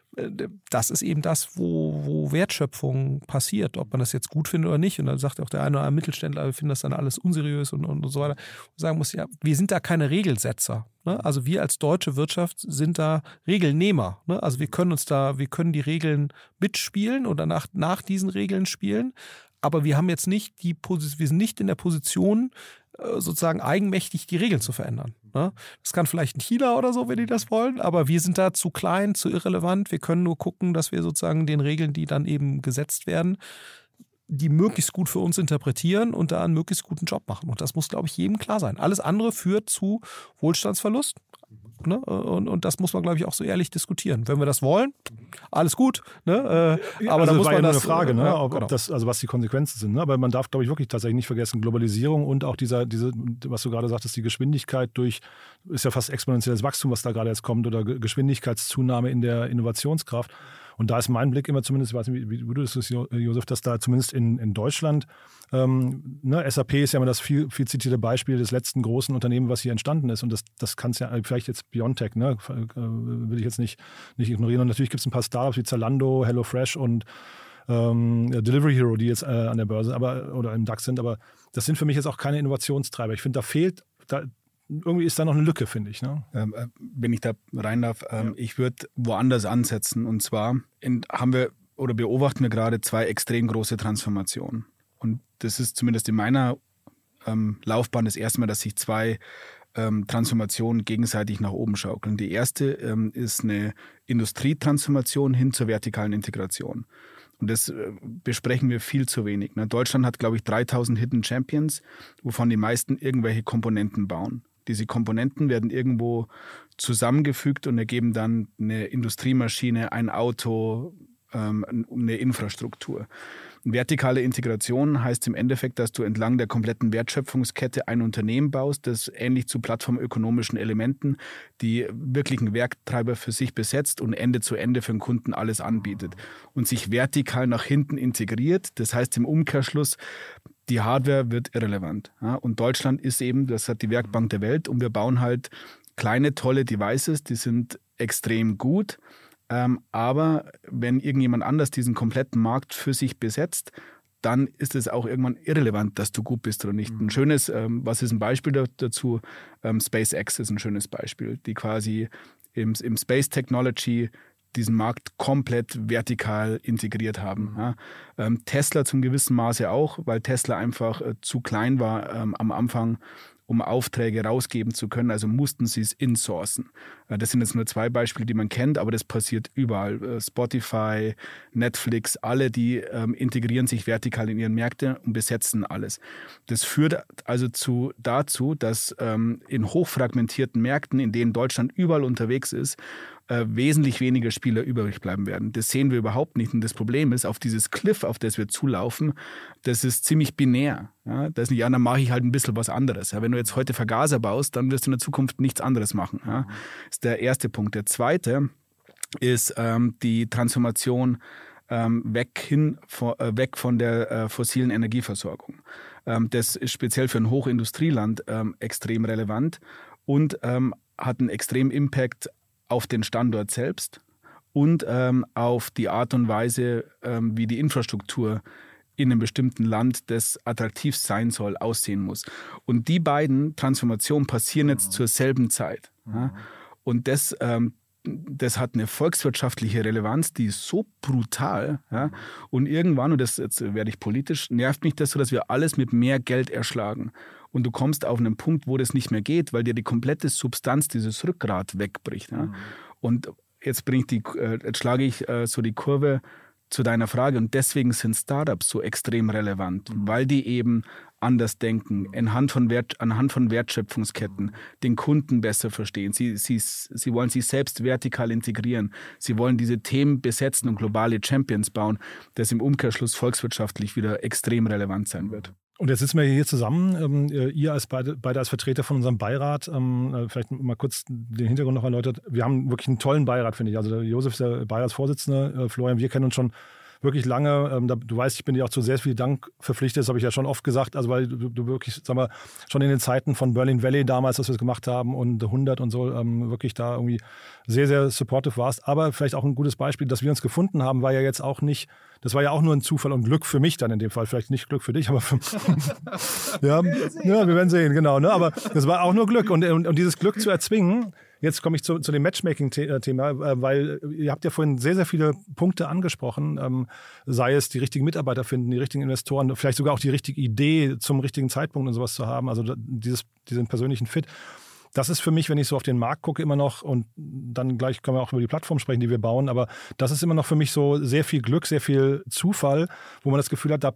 das ist eben das, wo Wertschöpfung passiert, ob man das jetzt gut findet oder nicht. Und dann sagt auch der eine oder andere Mittelständler, wir finden das dann alles unseriös und so weiter. Und sagen muss, ja, wir sind da keine Regelsetzer. Ne? Also wir als deutsche Wirtschaft sind da Regelnehmer. Ne? Also wir können die Regeln mitspielen oder nach diesen Regeln spielen. Aber wir haben jetzt nicht wir sind nicht in der Position, sozusagen eigenmächtig die Regeln zu verändern. Ne? Das kann vielleicht ein China oder so, wenn die das wollen, aber wir sind da zu klein, zu irrelevant. Wir können nur gucken, dass wir sozusagen den Regeln, die dann eben gesetzt werden, die möglichst gut für uns interpretieren und da einen möglichst guten Job machen. Und das muss, glaube ich, jedem klar sein. Alles andere führt zu Wohlstandsverlust. Ne? Und das muss man, glaube ich, auch so ehrlich diskutieren. Wenn wir das wollen, alles gut. Ne? Aber also da muss war man ja das, eine Frage, ne? ja, ob genau. das, also was die Konsequenzen sind. Ne? Aber man darf, glaube ich, wirklich tatsächlich nicht vergessen, Globalisierung und auch diese, was du gerade sagtest, die Geschwindigkeit ist ja fast exponentielles Wachstum, was da gerade jetzt kommt, oder Geschwindigkeitszunahme in der Innovationskraft. Und da ist mein Blick immer zumindest, ich weiß nicht, wie du das siehst, Josef, dass da zumindest in Deutschland, SAP ist ja immer das viel zitierte Beispiel des letzten großen Unternehmens, was hier entstanden ist. Und das kann es ja, vielleicht jetzt BioNTech, ne, will ich jetzt nicht ignorieren. Und natürlich gibt es ein paar Startups wie Zalando, HelloFresh und Delivery Hero, die jetzt an der Börse oder im DAX sind. Aber das sind für mich jetzt auch keine Innovationstreiber. Ich finde, irgendwie ist da noch eine Lücke, finde ich. Ne? Wenn ich da rein darf, ich würde woanders ansetzen. Und zwar beobachten wir gerade 2 extrem große Transformationen. Und das ist zumindest in meiner Laufbahn das erste Mal, dass sich 2 Transformationen gegenseitig nach oben schaukeln. Die erste ist eine Industrietransformation hin zur vertikalen Integration. Und das besprechen wir viel zu wenig. Ne? Deutschland hat, glaube ich, 3000 Hidden Champions, wovon die meisten irgendwelche Komponenten bauen. Diese Komponenten werden irgendwo zusammengefügt und ergeben dann eine Industriemaschine, ein Auto, eine Infrastruktur. Vertikale Integration heißt im Endeffekt, dass du entlang der kompletten Wertschöpfungskette ein Unternehmen baust, das ähnlich zu plattformökonomischen Elementen die wirklichen Werktreiber für sich besetzt und Ende zu Ende für den Kunden alles anbietet und sich vertikal nach hinten integriert. Das heißt im Umkehrschluss, die Hardware wird irrelevant. Ja? Und Deutschland ist eben, das hat die Werkbank der Welt und wir bauen halt kleine, tolle Devices, die sind extrem gut. Aber wenn irgendjemand anders diesen kompletten Markt für sich besetzt, dann ist es auch irgendwann irrelevant, dass du gut bist oder nicht. Ein schönes, was ist ein Beispiel dazu? SpaceX ist ein schönes Beispiel, die quasi im Space Technology diesen Markt komplett vertikal integriert haben. Ja. Tesla zum gewissen Maße auch, weil Tesla einfach zu klein war am Anfang, um Aufträge rausgeben zu können, also mussten sie es insourcen. Das sind jetzt nur 2 Beispiele, die man kennt, aber das passiert überall. Spotify, Netflix, alle, die integrieren sich vertikal in ihren Märkte und besetzen alles. Das führt also dazu, dass in hochfragmentierten Märkten, in denen Deutschland überall unterwegs ist, wesentlich weniger Spieler übrig bleiben werden. Das sehen wir überhaupt nicht. Und das Problem ist, auf dieses Cliff, auf das wir zulaufen, das ist ziemlich binär. Ja, das ist nicht, dann mache ich halt ein bisschen was anderes. Ja, wenn du jetzt heute Vergaser baust, dann wirst du in der Zukunft nichts anderes machen. Ja. Das ist der erste Punkt. Der zweite ist die Transformation weg von der fossilen Energieversorgung. Das ist speziell für ein Hochindustrieland extrem relevant und hat einen extremen Impact auf den Standort selbst und auf die Art und Weise, wie die Infrastruktur in einem bestimmten Land, das attraktiv sein soll, aussehen muss. Und die beiden Transformationen passieren jetzt zur selben Zeit. Ja? Und das hat eine volkswirtschaftliche Relevanz, die ist so brutal. Ja? Und irgendwann, und jetzt werde ich politisch, nervt mich das so, dass wir alles mit mehr Geld erschlagen. Und du kommst auf einen Punkt, wo das nicht mehr geht, weil dir die komplette Substanz, dieses Rückgrat wegbricht. Ja? Und jetzt schlage ich so die Kurve zu deiner Frage. Und deswegen sind Startups so extrem relevant, weil die eben anders denken, anhand von Wertschöpfungsketten, den Kunden besser verstehen. Sie wollen sich selbst vertikal integrieren. Sie wollen diese Themen besetzen und globale Champions bauen, das im Umkehrschluss volkswirtschaftlich wieder extrem relevant sein wird. Und jetzt sitzen wir hier zusammen, ihr beide als Vertreter von unserem Beirat, vielleicht mal kurz den Hintergrund noch erläutert. Wir haben wirklich einen tollen Beirat, finde ich. Also der Josef ist der Beiratsvorsitzende, Florian, wir kennen uns schon wirklich lange. Du weißt, ich bin dir auch zu sehr viel Dank verpflichtet, das habe ich ja schon oft gesagt, also weil du wirklich, sagen wir, schon in den Zeiten von Berlin Valley damals, dass wir es gemacht haben und 100 und so, wirklich da irgendwie sehr, sehr supportive warst. Aber vielleicht auch ein gutes Beispiel, dass wir uns gefunden haben, war ja jetzt auch nicht, das war ja auch nur ein Zufall und Glück für mich dann in dem Fall. Vielleicht nicht Glück für dich, aber für ja, wir werden sehen, genau. Ne? Aber das war auch nur Glück. Und dieses Glück zu erzwingen, jetzt komme ich zu dem Matchmaking-Thema, weil ihr habt ja vorhin sehr, sehr viele Punkte angesprochen, sei es die richtigen Mitarbeiter finden, die richtigen Investoren, vielleicht sogar auch die richtige Idee zum richtigen Zeitpunkt und sowas zu haben, also diesen persönlichen Fit. Das ist für mich, wenn ich so auf den Markt gucke, immer noch, und dann gleich können wir auch über die Plattform sprechen, die wir bauen, aber das ist immer noch für mich so sehr viel Glück, sehr viel Zufall, wo man das Gefühl hat,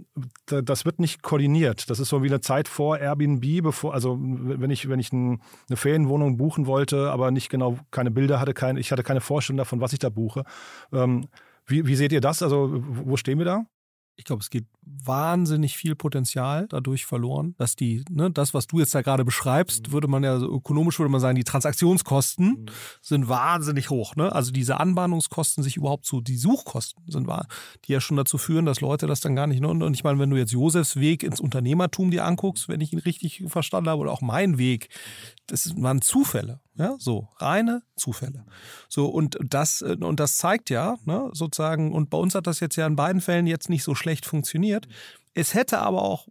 das wird nicht koordiniert. Das ist so wie eine Zeit vor Airbnb, also wenn ich eine Ferienwohnung buchen wollte, aber nicht genau, keine Bilder hatte, ich hatte keine Vorstellung davon, was ich da buche. Wie seht ihr das? Also wo stehen wir da? Ich glaube, es geht wahnsinnig viel Potenzial dadurch verloren, dass das, was du jetzt da gerade beschreibst, würde man ja so ökonomisch würde man sagen, die Transaktionskosten sind wahnsinnig hoch. Ne? Also diese Anbahnungskosten, die Suchkosten sind die ja schon dazu führen, dass Leute das dann gar nicht. Ne? Und ich meine, wenn du jetzt Josefs Weg ins Unternehmertum dir anguckst, wenn ich ihn richtig verstanden habe, oder auch mein Weg, das waren Zufälle. Ja, so reine Zufälle. So und das zeigt ja, ne, sozusagen, und bei uns hat das jetzt ja in beiden Fällen jetzt nicht so schlecht funktioniert. Es hätte aber auch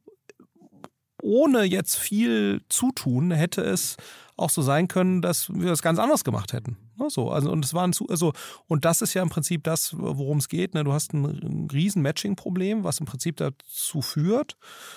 ohne jetzt viel Zutun hätte es auch so sein können, dass wir das ganz anders gemacht hätten. Ne, so, also und es waren und das ist ja im Prinzip das, worum es geht. Ne? Du hast ein riesen Matching-Problem, was im Prinzip dazu führt,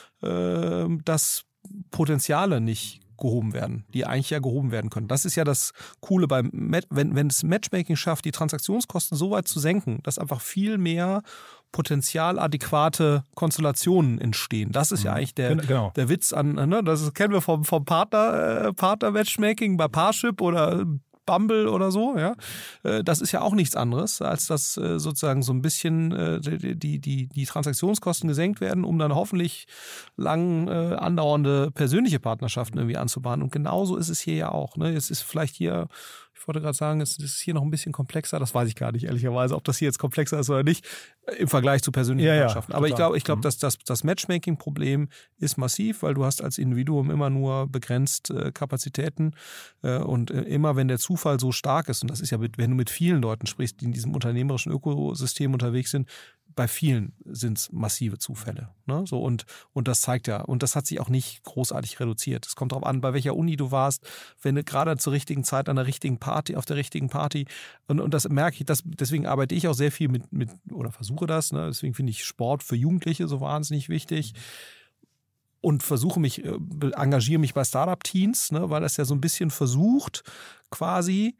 dass Potenziale nicht gehoben werden, die eigentlich ja gehoben werden können. Das ist ja das Coole wenn es Matchmaking schafft, die Transaktionskosten so weit zu senken, dass einfach viel mehr potenzialadäquate Konstellationen entstehen. Das ist ja eigentlich der Witz an, ne? Das kennen wir vom Partner-Matchmaking bei Parship oder Bumble oder so, ja. Das ist ja auch nichts anderes, als dass sozusagen so ein bisschen die Transaktionskosten gesenkt werden, um dann hoffentlich lang andauernde persönliche Partnerschaften irgendwie anzubahnen. Und genauso ist es hier ja auch. Ne? Es ist vielleicht hier, ich wollte gerade sagen, es ist hier noch ein bisschen komplexer. Das weiß ich gar nicht, ehrlicherweise, ob das hier jetzt komplexer ist oder nicht, im Vergleich zu persönlichen Partnerschaften. Aber ich glaube, dass das Matchmaking-Problem ist massiv, weil du hast als Individuum immer nur begrenzt Kapazitäten und immer, wenn der Zufall so stark ist, und das ist ja, wenn du mit vielen Leuten sprichst, die in diesem unternehmerischen Ökosystem unterwegs sind, bei vielen sind es massive Zufälle. Ne? So, und das zeigt ja, und das hat sich auch nicht großartig reduziert. Es kommt darauf an, bei welcher Uni du warst, wenn du gerade zur richtigen Zeit an der richtigen Party, auf der richtigen Party, und das merke ich, deswegen arbeite ich auch sehr viel mit oder versuche das, ne? Deswegen finde ich Sport für Jugendliche so wahnsinnig wichtig. Und engagiere mich bei Startup-Teens, ne, weil das ja so ein bisschen versucht, quasi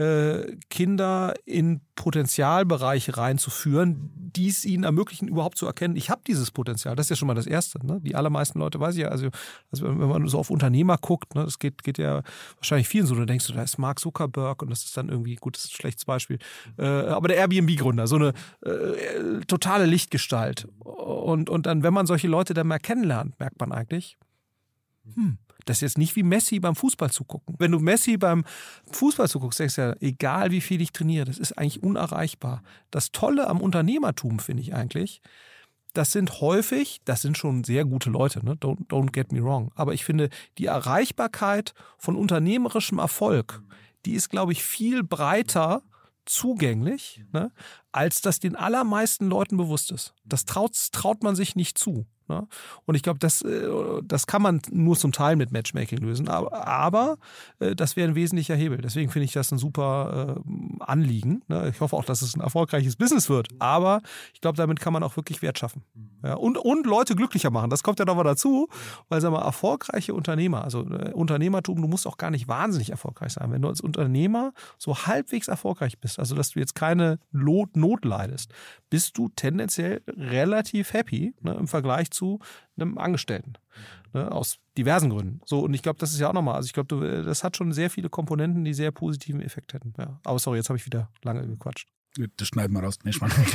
Kinder in Potenzialbereiche reinzuführen, die es ihnen ermöglichen, überhaupt zu erkennen, ich habe dieses Potenzial. Das ist ja schon mal das Erste. Ne? Die allermeisten Leute, weiß ich ja, also wenn man so auf Unternehmer guckt, ne, das geht ja wahrscheinlich vielen so, da denkst du, da ist Mark Zuckerberg und das ist dann irgendwie, gut, das ist ein schlechtes Beispiel, aber der Airbnb-Gründer, so eine totale Lichtgestalt. Und dann, wenn man solche Leute dann mal kennenlernt, merkt man eigentlich, das ist jetzt nicht wie Messi beim Fußball zugucken. Wenn du Messi beim Fußball zuguckst, denkst du ja, egal wie viel ich trainiere, das ist eigentlich unerreichbar. Das Tolle am Unternehmertum finde ich eigentlich, das sind schon sehr gute Leute, ne? Don't get me wrong. Aber ich finde, die Erreichbarkeit von unternehmerischem Erfolg, die ist, glaube ich, viel breiter zugänglich, ne, als das den allermeisten Leuten bewusst ist. Das traut man sich nicht zu. Ne? Und ich glaube, das kann man nur zum Teil mit Matchmaking lösen, aber das wäre ein wesentlicher Hebel. Deswegen finde ich das ein super Anliegen. Ne? Ich hoffe auch, dass es ein erfolgreiches Business wird, aber ich glaube, damit kann man auch wirklich Wert schaffen. Ja? Und Leute glücklicher machen. Das kommt ja nochmal dazu, weil, sag mal, erfolgreiche Unternehmer, also Unternehmertum, du musst auch gar nicht wahnsinnig erfolgreich sein. Wenn du als Unternehmer so halbwegs erfolgreich bist, also dass du jetzt keine Not leidest, bist du tendenziell relativ happy, ne, im Vergleich zu einem Angestellten, ne, aus diversen Gründen. So, und ich glaube, das ist ja auch nochmal, also ich glaube, das hat schon sehr viele Komponenten, die sehr positiven Effekt hätten. Ja. Aber sorry, jetzt habe ich wieder lange gequatscht. Das schneiden wir raus. Nee,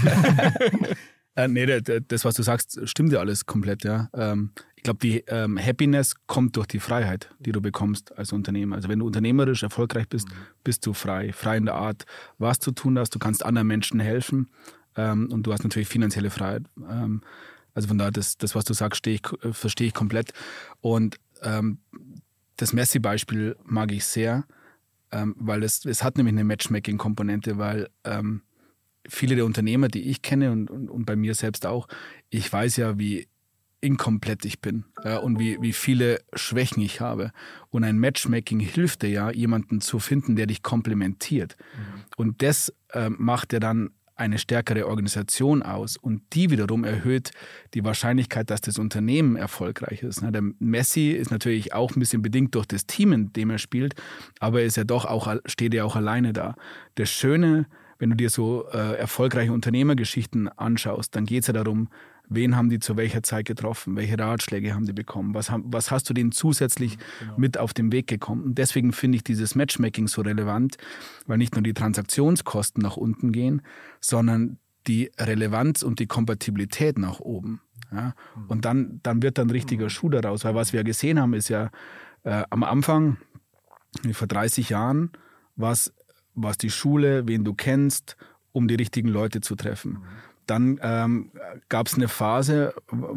das, was du sagst, stimmt ja alles komplett. Ja. Ich glaube, die Happiness kommt durch die Freiheit, die du bekommst als Unternehmer. Also wenn du unternehmerisch erfolgreich bist, bist du frei in der Art, was du tun hast. Du kannst anderen Menschen helfen und du hast natürlich finanzielle Freiheit. Also von daher, das was du sagst, verstehe ich komplett. Und das Messi-Beispiel mag ich sehr, weil es hat nämlich eine Matchmaking-Komponente, weil viele der Unternehmer, die ich kenne und bei mir selbst auch, ich weiß ja, wie inkomplett ich bin und wie viele Schwächen ich habe. Und ein Matchmaking hilft dir ja, jemanden zu finden, der dich komplementiert. Und das macht ja dann eine stärkere Organisation aus und die wiederum erhöht die Wahrscheinlichkeit, dass das Unternehmen erfolgreich ist. Der Messi ist natürlich auch ein bisschen bedingt durch das Team, in dem er spielt, aber er ist ja doch steht ja auch alleine da. Das Schöne, wenn du dir so erfolgreiche Unternehmergeschichten anschaust, dann geht es ja darum, wen haben die zu welcher Zeit getroffen, welche Ratschläge haben die bekommen, was hast du denen zusätzlich mit auf den Weg gekommen. Und deswegen finde ich dieses Matchmaking so relevant, weil nicht nur die Transaktionskosten nach unten gehen, sondern die Relevanz und die Kompatibilität nach oben. Ja? Und dann wird dann richtiger Schuh daraus. Weil was wir gesehen haben, ist ja am Anfang, wie vor 30 Jahren, was die Schule, wen du kennst, um die richtigen Leute zu treffen. Dann gab es eine Phase,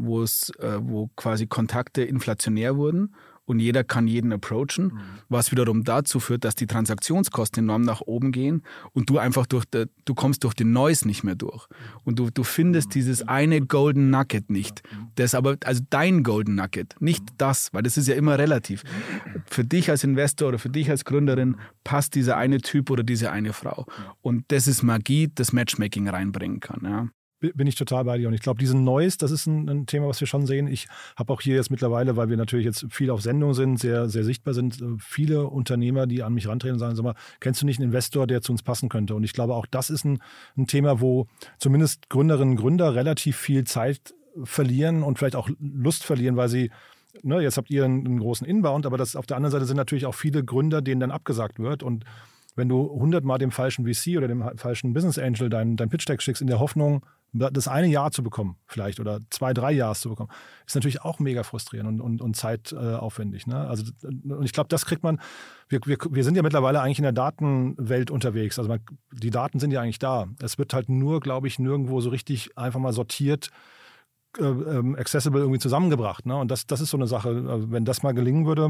wo quasi Kontakte inflationär wurden und jeder kann jeden approachen, was wiederum dazu führt, dass die Transaktionskosten enorm nach oben gehen und du einfach du kommst durch den Noise nicht mehr durch. Und du findest dieses eine Golden Nugget nicht. Das aber, also dein Golden Nugget, nicht das, weil das ist ja immer relativ. Für dich als Investor oder für dich als Gründerin passt dieser eine Typ oder diese eine Frau. Und das ist Magie, das Matchmaking reinbringen kann, ja. Bin ich total bei dir. Und ich glaube, diesen Noise, das ist ein Thema, was wir schon sehen. Ich habe auch hier jetzt mittlerweile, weil wir natürlich jetzt viel auf Sendung sind, sehr, sehr sichtbar sind, viele Unternehmer, die an mich rantreten und sagen, sag mal, kennst du nicht einen Investor, der zu uns passen könnte? Und ich glaube, auch das ist ein Thema, wo zumindest Gründerinnen und Gründer relativ viel Zeit verlieren und vielleicht auch Lust verlieren, weil sie, jetzt habt ihr einen großen Inbound, aber das auf der anderen Seite sind natürlich auch viele Gründer, denen dann abgesagt wird. Und wenn du 100-mal dem falschen VC oder dem falschen Business Angel dein Pitch-Deck schickst, in der Hoffnung, das eine Jahr zu bekommen vielleicht oder 2-3 Jahre zu bekommen, ist natürlich auch mega frustrierend und zeitaufwendig. Ne? Also, und ich glaube, das kriegt man, wir sind ja mittlerweile eigentlich in der Datenwelt unterwegs. Also die Daten sind ja eigentlich da. Es wird halt nur, glaube ich, nirgendwo so richtig einfach mal sortiert, accessible irgendwie zusammengebracht. Ne? Und das ist so eine Sache, wenn das mal gelingen würde,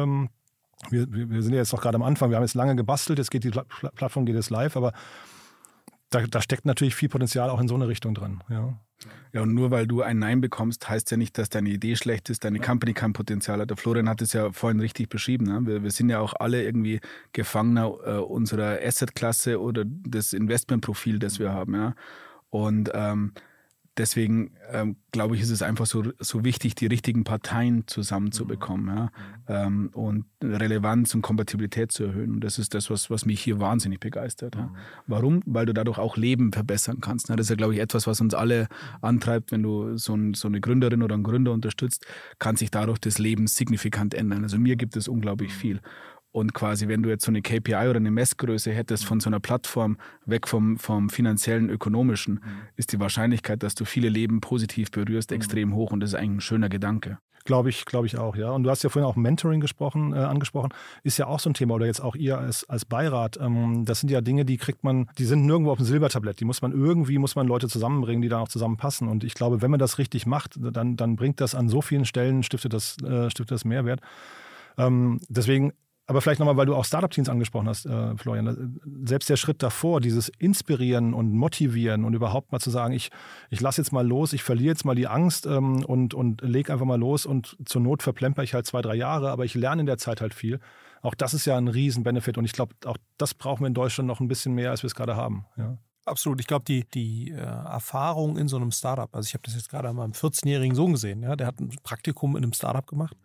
wir sind ja jetzt noch gerade am Anfang, wir haben jetzt lange gebastelt, jetzt geht die Plattform geht jetzt live, aber da steckt natürlich viel Potenzial auch in so eine Richtung drin. Ja, und nur weil du ein Nein bekommst, heißt ja nicht, dass deine Idee schlecht ist, deine Company kein Potenzial hat. Der Florian hat es ja vorhin richtig beschrieben. Ne? Wir sind ja auch alle irgendwie Gefangener unserer Assetklasse oder des Investmentprofil, das wir haben. Ja? Und deswegen glaube ich, ist es einfach so wichtig, die richtigen Parteien zusammenzubekommen, ja? Und Relevanz und Kompatibilität zu erhöhen. Und das ist das, was mich hier wahnsinnig begeistert. Ja? Warum? Weil du dadurch auch Leben verbessern kannst. Ne? Das ist ja, glaube ich, etwas, was uns alle antreibt. Wenn du so eine Gründerin oder einen Gründer unterstützt, kann sich dadurch das Leben signifikant ändern. Also mir gibt es unglaublich viel. Und quasi, wenn du jetzt so eine KPI oder eine Messgröße hättest von so einer Plattform, weg vom finanziellen, ökonomischen, ist die Wahrscheinlichkeit, dass du viele Leben positiv berührst, extrem hoch. Und das ist eigentlich ein schöner Gedanke. Glaube ich auch, ja. Und du hast ja vorhin auch Mentoring angesprochen, ist ja auch so ein Thema. Oder jetzt auch ihr als Beirat. Das sind ja Dinge, die sind nirgendwo auf dem Silbertablett. Muss man Leute zusammenbringen, die da auch zusammenpassen. Und ich glaube, wenn man das richtig macht, dann bringt das an so vielen Stellen, stiftet das Mehrwert. Deswegen, aber vielleicht nochmal, weil du auch Startup-Teams angesprochen hast, Florian, selbst der Schritt davor, dieses Inspirieren und Motivieren und überhaupt mal zu sagen, ich lasse jetzt mal los, ich verliere jetzt mal die Angst und lege einfach mal los und zur Not verplemper ich halt 2-3 Jahre, aber ich lerne in der Zeit halt viel. Auch das ist ja ein Riesen-Benefit und ich glaube, auch das brauchen wir in Deutschland noch ein bisschen mehr, als wir es gerade haben. Ja. Absolut. Ich glaube, die Erfahrung in so einem Startup, also ich habe das jetzt gerade an meinem 14-jährigen Sohn gesehen, ja, der hat ein Praktikum in einem Startup gemacht.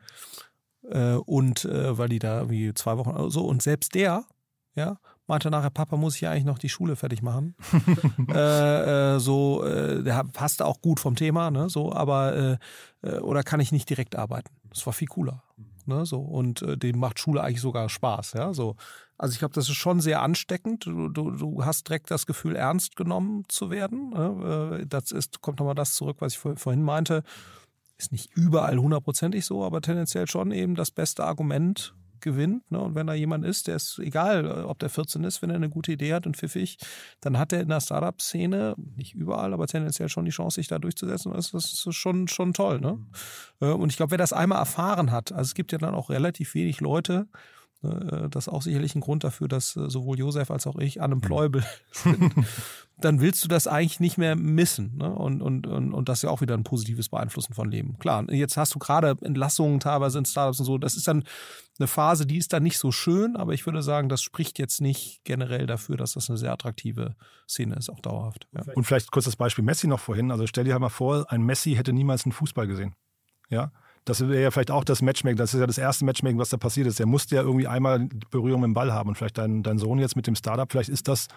Weil die da irgendwie 2 Wochen oder so, und selbst der, ja, meinte nachher, Papa, muss ich ja eigentlich noch die Schule fertig machen. Der passte auch gut vom Thema, ne, so, aber oder kann ich nicht direkt arbeiten? Das war viel cooler. Ne, so, und dem macht Schule eigentlich sogar Spaß, ja, so. Also ich glaube, das ist schon sehr ansteckend. Du hast direkt das Gefühl, ernst genommen zu werden. Ne? Kommt nochmal das zurück, was ich vorhin meinte. Ist nicht überall 100%ig so, aber tendenziell schon eben das beste Argument gewinnt. Ne? Und wenn da jemand ist, der ist egal, ob der 14 ist, wenn er eine gute Idee hat und pfiffig, dann hat er in der Startup-Szene, nicht überall, aber tendenziell schon die Chance, sich da durchzusetzen. Das ist schon toll. Ne? Und ich glaube, wer das einmal erfahren hat, also es gibt ja dann auch relativ wenig Leute, das ist auch sicherlich ein Grund dafür, dass sowohl Josef als auch ich unemployable sind. Dann willst du das eigentlich nicht mehr missen. Ne? Und das ist ja auch wieder ein positives Beeinflussen von Leben. Klar, jetzt hast du gerade Entlassungen teilweise in Startups und so. Das ist dann eine Phase, die ist dann nicht so schön, aber ich würde sagen, das spricht jetzt nicht generell dafür, dass das eine sehr attraktive Szene ist, auch dauerhaft. Ja. Und vielleicht kurz das Beispiel Messi noch vorhin. Also stell dir halt mal vor, ein Messi hätte niemals einen Fußball gesehen. Ja. Das wäre ja vielleicht auch das Matchmaking, das ist ja das erste Matchmaking, was da passiert ist. Der musste ja irgendwie einmal Berührung mit dem Ball haben. Und vielleicht dein Sohn jetzt mit dem Startup, vielleicht ist das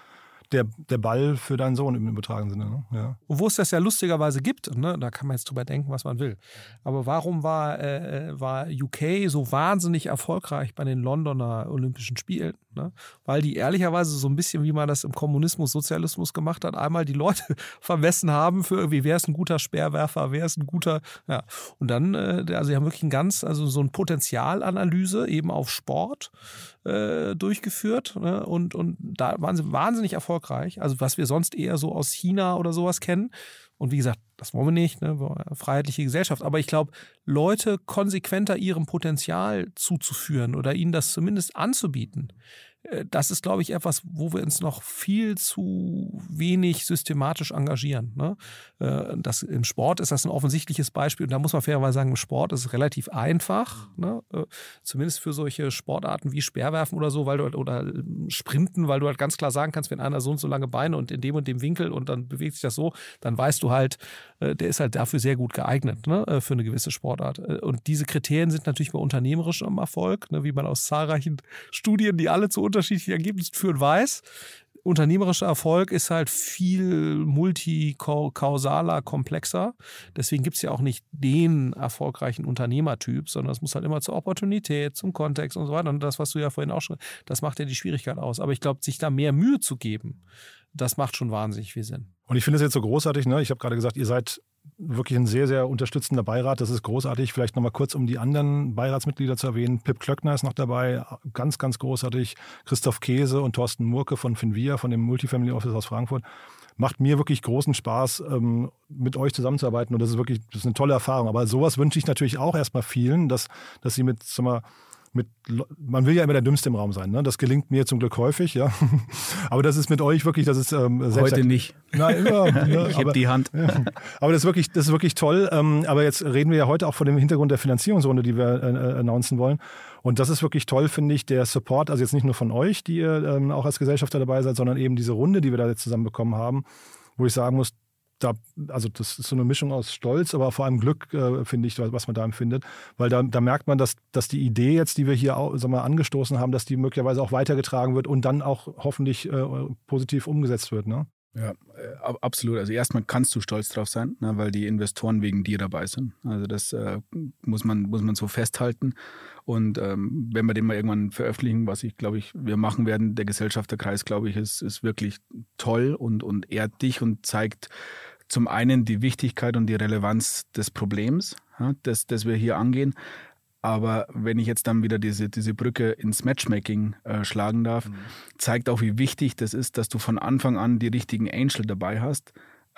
der Ball für deinen Sohn im übertragenen Sinne. Ne? Ja. Und wo es das ja lustigerweise gibt, ne, da kann man jetzt drüber denken, was man will. Aber warum war UK so wahnsinnig erfolgreich bei den Londoner Olympischen Spielen? Ne? Weil die ehrlicherweise so ein bisschen, wie man das im Kommunismus, Sozialismus gemacht hat, einmal die Leute vermessen haben für irgendwie, wer ist ein guter Speerwerfer, wer ist ein guter, ja. Und dann, also sie haben wirklich so eine Potenzialanalyse eben auf Sport durchgeführt, ne? Und da waren sie wahnsinnig erfolgreich, also was wir sonst eher so aus China oder sowas kennen. Und wie gesagt, das wollen wir nicht, ne? Freiheitliche Gesellschaft. Aber ich glaube, Leute konsequenter ihrem Potenzial zuzuführen oder ihnen das zumindest anzubieten, das ist, glaube ich, etwas, wo wir uns noch viel zu wenig systematisch engagieren. Ne? Im Sport ist das ein offensichtliches Beispiel. Und da muss man fairerweise sagen, im Sport ist es relativ einfach. Ne? Zumindest für solche Sportarten wie Speerwerfen oder so, oder Sprinten, weil du halt ganz klar sagen kannst, wenn einer so und so lange Beine und in dem Winkel und dann bewegt sich das so, dann weißt du halt, der ist halt dafür sehr gut geeignet, ne? Für eine gewisse Sportart. Und diese Kriterien sind natürlich bei unternehmerischem Erfolg, ne? Wie man aus zahlreichen Studien, die alle zu unterschiedlichen Ergebnissen führen, weiß. Unternehmerischer Erfolg ist halt viel multikausaler, komplexer. Deswegen gibt es ja auch nicht den erfolgreichen Unternehmertyp, sondern es muss halt immer zur Opportunität, zum Kontext und so weiter. Und das, was du ja vorhin auch schon, das macht ja die Schwierigkeit aus. Aber ich glaube, sich da mehr Mühe zu geben, das macht schon wahnsinnig viel Sinn. Und ich finde es jetzt so großartig, ne? Ich habe gerade gesagt, ihr seid wirklich ein sehr, sehr unterstützender Beirat. Das ist großartig. Vielleicht nochmal kurz, um die anderen Beiratsmitglieder zu erwähnen. Pip Klöckner ist noch dabei. Ganz, ganz großartig. Christoph Käse und Thorsten Murke von Finvia, von dem Multifamily Office aus Frankfurt. Macht mir wirklich großen Spaß, mit euch zusammenzuarbeiten. Und das ist eine tolle Erfahrung. Aber sowas wünsche ich natürlich auch erstmal vielen, dass sie man will ja immer der Dümmste im Raum sein. Ne? Das gelingt mir zum Glück häufig. Ja. Aber das ist mit euch wirklich, das ist heute nicht. Nein, immer. Ne? Ich habe die Hand. Ja. Aber das ist wirklich toll. Aber jetzt reden wir ja heute auch vor dem Hintergrund der Finanzierungsrunde, die wir announcen wollen. Und das ist wirklich toll, finde ich, der Support, also jetzt nicht nur von euch, die ihr auch als Gesellschafter dabei seid, sondern eben diese Runde, die wir da jetzt zusammen bekommen haben, wo ich sagen muss, also das ist so eine Mischung aus Stolz, aber vor allem Glück, finde ich, was man da empfindet. Weil da merkt man, dass die Idee jetzt, die wir hier auch, sagen wir, angestoßen haben, dass die möglicherweise auch weitergetragen wird und dann auch hoffentlich positiv umgesetzt wird. Ne? Ja, absolut. Also erstmal kannst du stolz drauf sein, ne, weil die Investoren wegen dir dabei sind. Also das muss man so festhalten. Und wenn wir den mal irgendwann veröffentlichen, was wir machen werden, der Gesellschafterkreis, glaube ich, ist wirklich toll und ehrt dich und zeigt zum einen die Wichtigkeit und die Relevanz des Problems, ja, das wir hier angehen. Aber wenn ich jetzt dann wieder diese Brücke ins Matchmaking schlagen darf, zeigt auch, wie wichtig das ist, dass du von Anfang an die richtigen Angel dabei hast,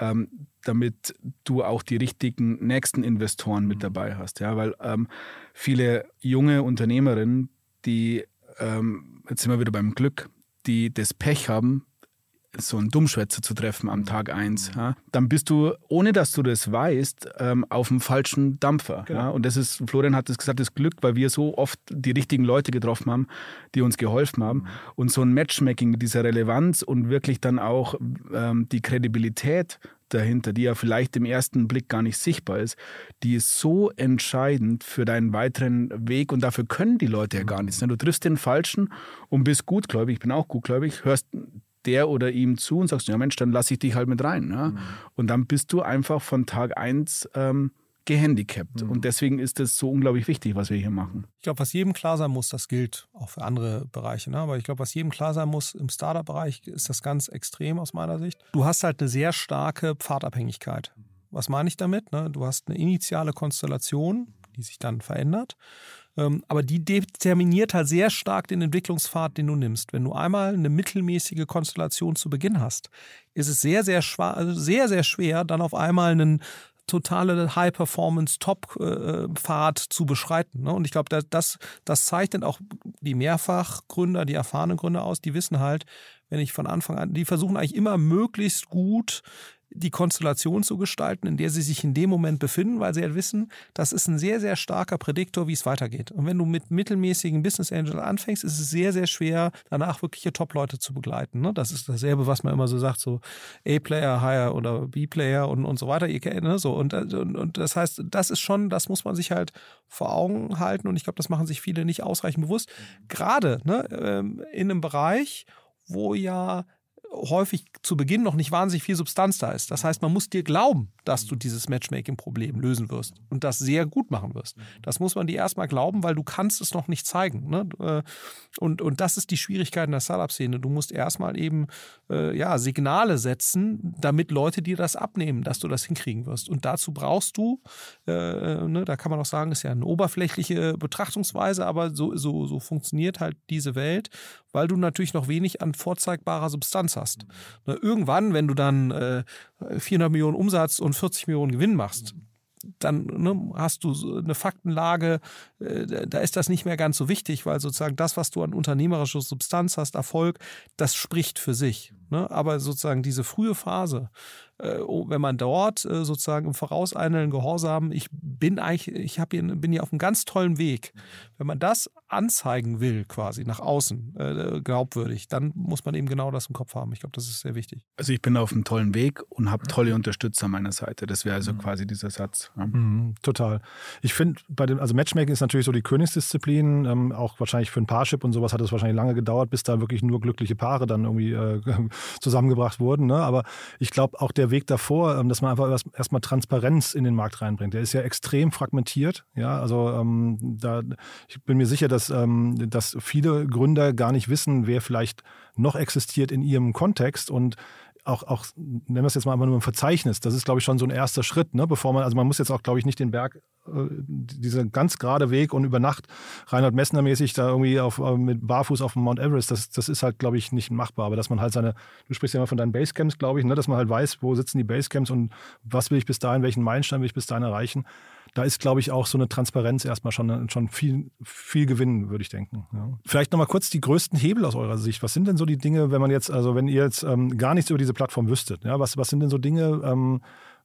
damit du auch die richtigen nächsten Investoren mit dabei hast. Ja, weil viele junge Unternehmerinnen, die, jetzt sind wir wieder beim Glück, die das Pech haben, so einen Dummschwätzer zu treffen am Tag 1, ja, dann bist du, ohne dass du das weißt, auf dem falschen Dampfer. Genau. Ja, und das ist, Florian hat das gesagt, das Glück, weil wir so oft die richtigen Leute getroffen haben, die uns geholfen haben. Und so ein Matchmaking mit dieser Relevanz und wirklich dann auch die Kredibilität dahinter, die ja vielleicht im ersten Blick gar nicht sichtbar ist, die ist so entscheidend für deinen weiteren Weg und dafür können die Leute ja gar nichts. Du triffst den Falschen und bist gutgläubig, ich bin auch gutgläubig, hörst der oder ihm zu und sagst, ja Mensch, dann lasse ich dich halt mit rein. Ja? Und dann bist du einfach von Tag 1 gehandicapt. Und deswegen ist es so unglaublich wichtig, was wir hier machen. Ich glaube, was jedem klar sein muss, das gilt auch für andere Bereiche. Ne? Aber ich glaube, was jedem klar sein muss, im Startup-Bereich ist das ganz extrem aus meiner Sicht. Du hast halt eine sehr starke Pfadabhängigkeit. Was meine ich damit? Ne? Du hast eine initiale Konstellation, die sich dann verändert. Aber die determiniert halt sehr stark den Entwicklungspfad, den du nimmst. Wenn du einmal eine mittelmäßige Konstellation zu Beginn hast, ist es sehr, sehr schwer, dann auf einmal einen totale High-Performance-Top-Pfad zu beschreiten. Ne? Und ich glaube, das zeichnet auch die Mehrfachgründer, die erfahrenen Gründer aus, die wissen halt, wenn ich von Anfang an, die versuchen eigentlich immer möglichst gut die Konstellation zu gestalten, in der sie sich in dem Moment befinden, weil sie halt wissen, das ist ein sehr, sehr starker Prädiktor, wie es weitergeht. Und wenn du mit mittelmäßigen Business Angel anfängst, ist es sehr, sehr schwer, danach wirkliche Top-Leute zu begleiten. Ne? Das ist dasselbe, was man immer so sagt, so A-Player, Higher oder B-Player und so weiter. Ne? So, und das heißt, das ist schon, das muss man sich halt vor Augen halten und ich glaube, das machen sich viele nicht ausreichend bewusst. Gerade in einem Bereich, wo ja häufig zu Beginn noch nicht wahnsinnig viel Substanz da ist. Das heißt, man muss dir glauben, dass du dieses Matchmaking-Problem lösen wirst und das sehr gut machen wirst. Das muss man dir erstmal glauben, weil du kannst es noch nicht zeigen. Ne? Und das ist die Schwierigkeit in der Startup-Szene. Du musst erstmal eben Signale setzen, damit Leute dir das abnehmen, dass du das hinkriegen wirst. Und dazu brauchst du, da kann man auch sagen, ist ja eine oberflächliche Betrachtungsweise, aber so funktioniert halt diese Welt, weil du natürlich noch wenig an vorzeigbarer Substanz hast. Irgendwann, wenn du dann 400 Millionen Umsatz und 40 Millionen Gewinn machst, dann hast du eine Faktenlage, da ist das nicht mehr ganz so wichtig, weil sozusagen das, was du an unternehmerischer Substanz hast, Erfolg, das spricht für sich. Ne? Aber sozusagen diese frühe Phase, wenn man dort sozusagen im vorauseilenden Gehorsam, bin hier auf einem ganz tollen Weg. Wenn man das anzeigen will, quasi nach außen, glaubwürdig, dann muss man eben genau das im Kopf haben. Ich glaube, das ist sehr wichtig. Also ich bin auf einem tollen Weg und habe tolle Unterstützer an meiner Seite. Das wäre also quasi dieser Satz. Ja. Total. Ich finde, also Matchmaking ist natürlich so die Königsdisziplin. Auch wahrscheinlich für ein Paarship und sowas hat es wahrscheinlich lange gedauert, bis da wirklich nur glückliche Paare dann irgendwie zusammengebracht wurden. Ne? Aber ich glaube, auch der Weg davor, dass man einfach erstmal Transparenz in den Markt reinbringt. Der ist ja extrem fragmentiert. Ja? Also ich bin mir sicher, dass viele Gründer gar nicht wissen, wer vielleicht noch existiert in ihrem Kontext und auch nennen wir es jetzt mal einfach nur ein Verzeichnis. Das ist, glaube ich, schon so ein erster Schritt, ne? Bevor man muss jetzt auch, glaube ich, nicht den Berg, dieser ganz gerade Weg und über Nacht Reinhard Messner mäßig da irgendwie mit Barfuß auf dem Mount Everest, das ist halt, glaube ich, nicht machbar. Aber dass man halt du sprichst ja immer von deinen Basecamps, glaube ich, ne? Dass man halt weiß, wo sitzen die Basecamps und was will ich bis dahin, welchen Meilenstein will ich bis dahin erreichen. Da ist, glaube ich, auch so eine Transparenz erstmal schon viel, viel gewinnen, würde ich denken. Ja. Vielleicht nochmal kurz die größten Hebel aus eurer Sicht. Was sind denn so die Dinge, wenn ihr jetzt gar nichts über diese Plattform wüsstet? Ja? Was sind denn so Dinge,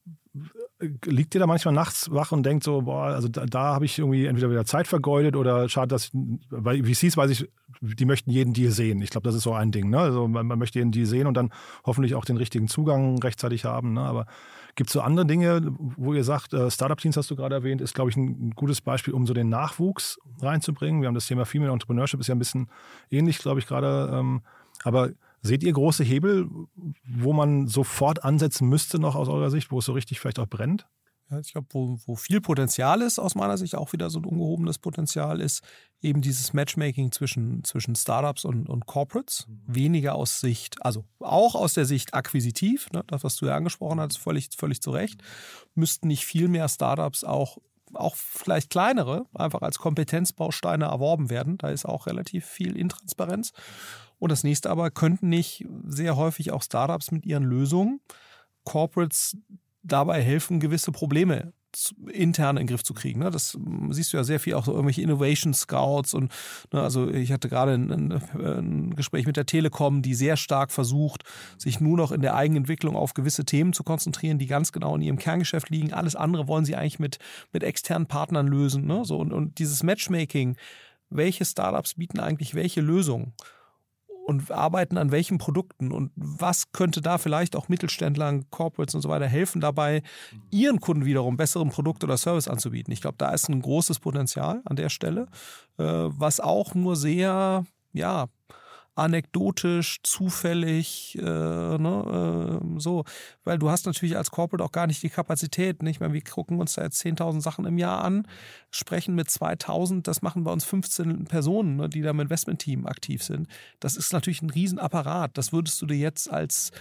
liegt ihr da manchmal nachts wach und denkt so, also da habe ich irgendwie entweder wieder Zeit vergeudet oder schade, dass, bei VCs weiß ich, die möchten jeden Deal sehen. Ich glaube, das ist so ein Ding. Ne? Also man möchte jeden Deal sehen und dann hoffentlich auch den richtigen Zugang rechtzeitig haben. Ne? Aber gibt es so andere Dinge, wo ihr sagt, Startup-Teams hast du gerade erwähnt, ist, glaube ich, ein gutes Beispiel, um so den Nachwuchs reinzubringen. Wir haben das Thema Female Entrepreneurship, ist ja ein bisschen ähnlich, glaube ich, gerade. Aber seht ihr große Hebel, wo man sofort ansetzen müsste noch aus eurer Sicht, wo es so richtig vielleicht auch brennt? Ja, ich glaube, wo viel Potenzial ist, aus meiner Sicht auch wieder so ein ungehobenes Potenzial ist, eben dieses Matchmaking zwischen Startups und Corporates. Weniger aus Sicht, also auch aus der Sicht akquisitiv, ne, das, was du ja angesprochen hast, völlig zu Recht, müssten nicht viel mehr Startups auch vielleicht kleinere, einfach als Kompetenzbausteine erworben werden. Da ist auch relativ viel Intransparenz. Und das nächste aber, könnten nicht sehr häufig auch Startups mit ihren Lösungen Corporates dabei helfen, gewisse Probleme intern in den Griff zu kriegen. Das siehst du ja sehr viel, auch so irgendwelche Innovation Scouts und also ich hatte gerade ein Gespräch mit der Telekom, die sehr stark versucht, sich nur noch in der Eigenentwicklung auf gewisse Themen zu konzentrieren, die ganz genau in ihrem Kerngeschäft liegen. Alles andere wollen sie eigentlich mit externen Partnern lösen. Ne? So, und dieses Matchmaking, welche Startups bieten eigentlich welche Lösungen? Und arbeiten an welchen Produkten und was könnte da vielleicht auch Mittelständlern, Corporates und so weiter helfen dabei, ihren Kunden wiederum besseren Produkt oder Service anzubieten. Ich glaube, da ist ein großes Potenzial an der Stelle, was auch nur sehr, anekdotisch, zufällig, so, weil du hast natürlich als Corporate auch gar nicht die Kapazität, nicht mehr. Wir gucken uns da jetzt 10.000 Sachen im Jahr an, sprechen mit 2.000, das machen bei uns 15 Personen, ne, die da im Investmentteam aktiv sind. Das ist natürlich ein Riesenapparat. Das würdest du dir jetzt als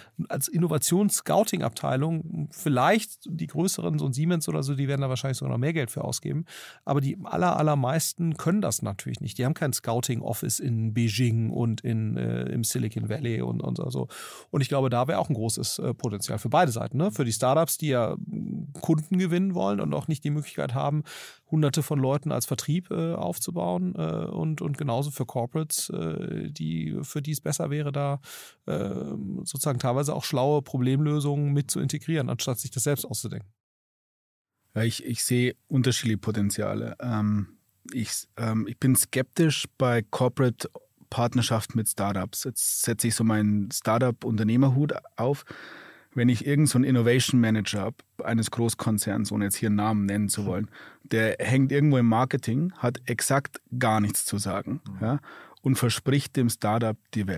Innovations-Scouting-Abteilung, vielleicht die größeren, so ein Siemens oder so, die werden da wahrscheinlich sogar noch mehr Geld für ausgeben, aber die allermeisten können das natürlich nicht. Die haben kein Scouting-Office in Beijing und im Silicon Valley und so. Und ich glaube, da wäre auch ein großes Potenzial für beide Seiten. Ne? Für die Startups, die ja Kunden gewinnen wollen und auch nicht die Möglichkeit haben, Hunderte von Leuten als Vertrieb aufzubauen und genauso für Corporates, für die es besser wäre, da sozusagen teilweise auch schlaue Problemlösungen mit zu integrieren, anstatt sich das selbst auszudenken. Ja, ich sehe unterschiedliche Potenziale. Ich bin skeptisch bei Corporate Partnerschaft mit Startups. Jetzt setze ich so meinen Startup-Unternehmerhut auf. Wenn ich irgend so einen Innovation Manager habe, eines Großkonzerns, ohne jetzt hier einen Namen nennen zu wollen, der hängt irgendwo im Marketing, hat exakt gar nichts zu sagen, ja, und verspricht dem Startup die Welt.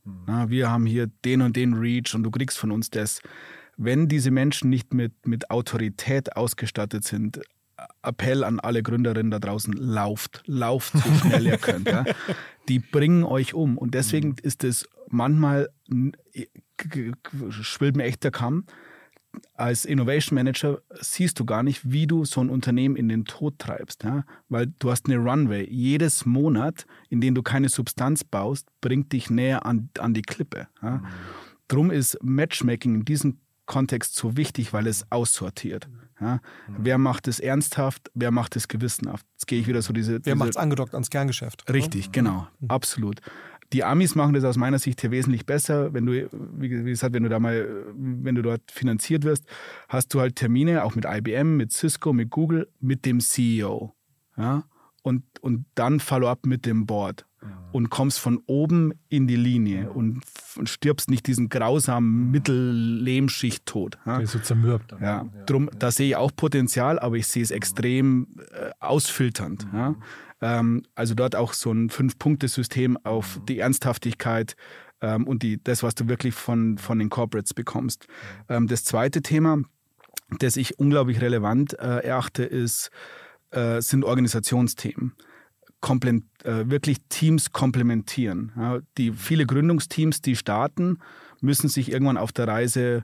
Na, wir haben hier den und den Reach und du kriegst von uns das. Wenn diese Menschen nicht mit Autorität ausgestattet sind, Appell an alle Gründerinnen da draußen, lauft so schnell ihr könnt. Ja. Die bringen euch um. Und deswegen ist es manchmal, schwillt mir echt der Kamm, als Innovation Manager siehst du gar nicht, wie du so ein Unternehmen in den Tod treibst. Ja? Weil du hast eine Runway. Jedes Monat, in dem du keine Substanz baust, bringt dich näher an die Klippe. Ja? Drum ist Matchmaking in diesem Kontext so wichtig, weil es aussortiert. Ja? Wer macht es ernsthaft, wer macht es gewissenhaft? Jetzt gehe ich wieder so Wer macht es angedockt ans Kerngeschäft? Richtig, genau, absolut. Die Amis machen das aus meiner Sicht hier wesentlich besser. Wenn du, wie gesagt, wenn du dort finanziert wirst, hast du halt Termine, auch mit IBM, mit Cisco, mit Google, mit dem CEO. Ja? Und dann Follow-up mit dem Board. Und kommst von oben in die Linie und stirbst nicht diesen grausamen Mittellehmschicht-Tod. Ja? Der ist so zermürbt. Ja. Drum, da sehe ich auch Potenzial, aber ich sehe es extrem ausfilternd. Ja? Also dort auch so ein 5-Punkte-System auf die Ernsthaftigkeit und das, was du wirklich von den Corporates bekommst. Das zweite Thema, das ich unglaublich relevant erachte, sind Organisationsthemen. Wirklich Teams komplementieren. Ja, viele Gründungsteams, die starten, müssen sich irgendwann auf der Reise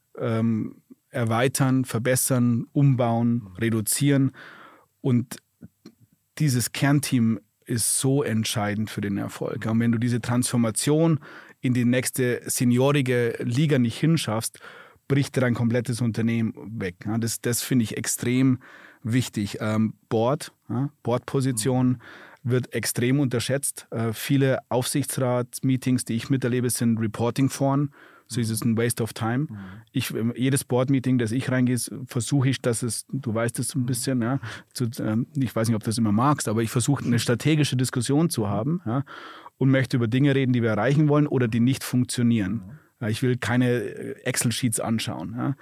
erweitern, verbessern, umbauen, reduzieren. Und dieses Kernteam ist so entscheidend für den Erfolg. Und wenn du diese Transformation in die nächste seniorige Liga nicht hinschaffst, bricht dein komplettes Unternehmen weg. Ja, das finde ich extrem wichtig. Board-Position wird extrem unterschätzt. Viele Aufsichtsratsmeetings, die ich miterlebe, sind Reporting-Foren. So ist es ein Waste of Time. Jedes Board-Meeting, das ich reingehe, versuche ich, dass es, du weißt es ein bisschen, ja, ich weiß nicht, ob du das immer magst, aber ich versuche eine strategische Diskussion zu haben, ja, und möchte über Dinge reden, die wir erreichen wollen oder die nicht funktionieren. Ich will keine Excel-Sheets anschauen. Ja.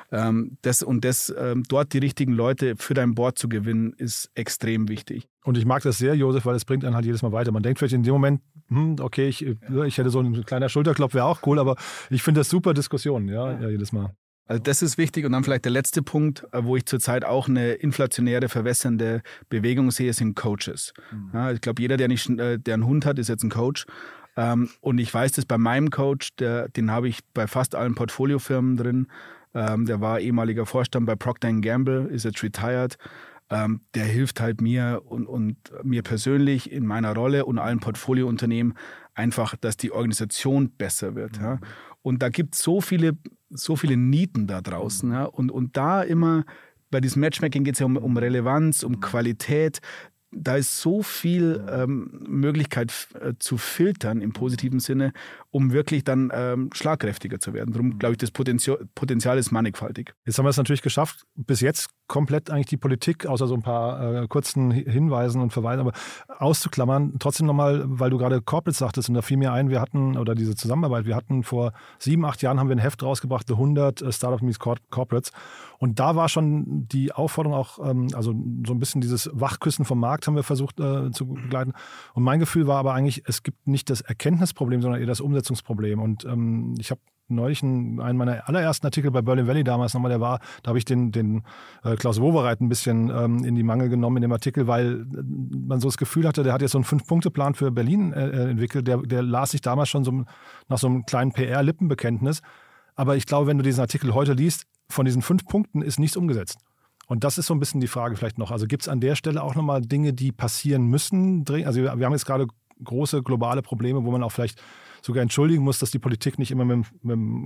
Dort die richtigen Leute für dein Board zu gewinnen, ist extrem wichtig. Und ich mag das sehr, Josef, weil es bringt einen halt jedes Mal weiter. Man denkt vielleicht in dem Moment, okay, ich hätte so ein kleiner Schulterklopf, wäre auch cool, aber ich finde das super Diskussion, ja, jedes Mal. Also das ist wichtig. Und dann vielleicht der letzte Punkt, wo ich zurzeit auch eine inflationäre, verwässernde Bewegung sehe, sind Coaches. Ja, ich glaube, jeder, der einen Hund hat, ist jetzt ein Coach. Und ich weiß das bei meinem Coach, den habe ich bei fast allen Portfoliofirmen drin. Der war ehemaliger Vorstand bei Procter & Gamble, ist jetzt retired. Der hilft halt mir und mir persönlich in meiner Rolle und allen Portfoliounternehmen einfach, dass die Organisation besser wird. Ja. Und da gibt es so viele Nieten da draußen. Ja. Und da immer, bei diesem Matchmaking geht es ja um Relevanz, um Qualität. Da ist so viel Möglichkeit zu filtern im positiven Sinne, um wirklich dann schlagkräftiger zu werden. Darum glaube ich, das Potenzial ist mannigfaltig. Jetzt haben wir es natürlich geschafft, bis jetzt komplett eigentlich die Politik, außer so ein paar kurzen Hinweisen und Verweisen, aber auszuklammern. Trotzdem nochmal, weil du gerade Corporate sagtest, und da fiel mir ein, wir hatten vor 7-8 Jahren haben wir ein Heft rausgebracht, The 100 Startup Meets Corporates. Und da war schon die Aufforderung auch, also so ein bisschen dieses Wachküssen vom Markt haben wir versucht zu begleiten. Und mein Gefühl war aber eigentlich, es gibt nicht das Erkenntnisproblem, sondern eher das Umsetzungsproblem. Und ich habe neulich einen meiner allerersten Artikel bei Berlin Valley damals nochmal, da habe ich den Klaus Wowereit ein bisschen in die Mangel genommen in dem Artikel, weil man so das Gefühl hatte, der hat jetzt so einen 5-Punkte-Plan für Berlin entwickelt. Der las sich damals schon nach so einem kleinen PR-Lippenbekenntnis. Aber ich glaube, wenn du diesen Artikel heute liest, von diesen 5 Punkten ist nichts umgesetzt. Und das ist so ein bisschen die Frage vielleicht noch. Also gibt es an der Stelle auch nochmal Dinge, die passieren müssen? Also wir haben jetzt gerade große globale Probleme, wo man auch vielleicht sogar entschuldigen muss, dass die Politik nicht immer mit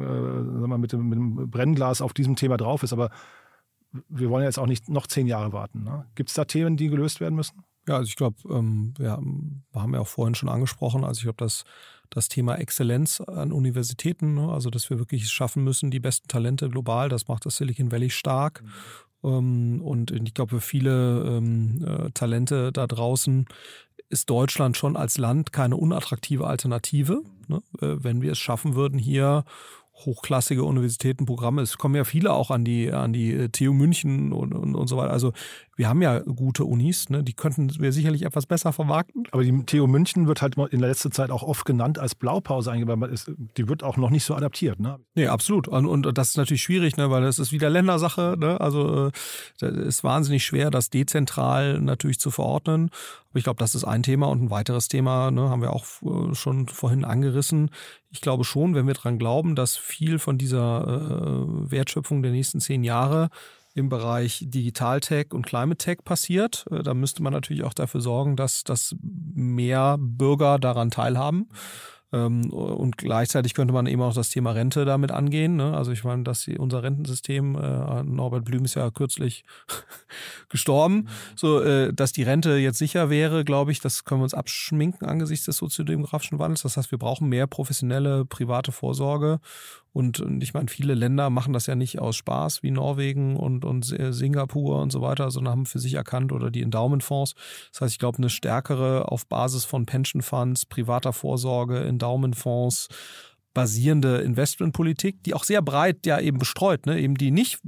dem Brennglas auf diesem Thema drauf ist. Aber wir wollen jetzt auch nicht noch 10 Jahre warten. Ne? Gibt es da Themen, die gelöst werden müssen? Ja, also ich glaube, wir haben ja auch vorhin schon angesprochen, also ich glaube, das Thema Exzellenz an Universitäten, ne, also dass wir wirklich es schaffen müssen, die besten Talente global, das macht das Silicon Valley stark. Und ich glaube, für viele Talente da draußen ist Deutschland schon als Land keine unattraktive Alternative. Ne? Wenn wir es schaffen würden, hier hochklassige Universitätenprogramme. Es kommen ja viele auch an die TU München und so weiter. Also wir haben ja gute Unis, ne? Die könnten wir sicherlich etwas besser vermarkten. Aber die TU München wird halt in der letzten Zeit auch oft genannt als Blaupause eingebaut. Die wird auch noch nicht so adaptiert, ne? Nee, absolut. Und das ist natürlich schwierig, ne? Weil das ist wieder Ländersache, ne? Also das ist wahnsinnig schwer, das dezentral natürlich zu verordnen. Aber ich glaube, das ist ein Thema und ein weiteres Thema, ne, haben wir auch schon vorhin angerissen. Ich glaube schon, wenn wir daran glauben, dass viel von dieser Wertschöpfung der nächsten 10 Jahre im Bereich Digital-Tech und Climate-Tech passiert, da müsste man natürlich auch dafür sorgen, dass mehr Bürger daran teilhaben. Und gleichzeitig könnte man eben auch das Thema Rente damit angehen. Ne? Also ich meine, dass unser Rentensystem, Norbert Blüm ist ja kürzlich gestorben, so dass die Rente jetzt sicher wäre, glaube ich, das können wir uns abschminken angesichts des soziodemografischen Wandels. Das heißt, wir brauchen mehr professionelle private Vorsorge. Und ich meine, viele Länder machen das ja nicht aus Spaß, wie Norwegen und Singapur und so weiter, sondern haben für sich erkannt, oder die Endowment-Fonds. Das heißt, ich glaube, eine stärkere auf Basis von Pension Funds, privater Vorsorge, Endowment-Fonds basierende Investmentpolitik, die auch sehr breit ja eben bestreut, ne? Eben die nicht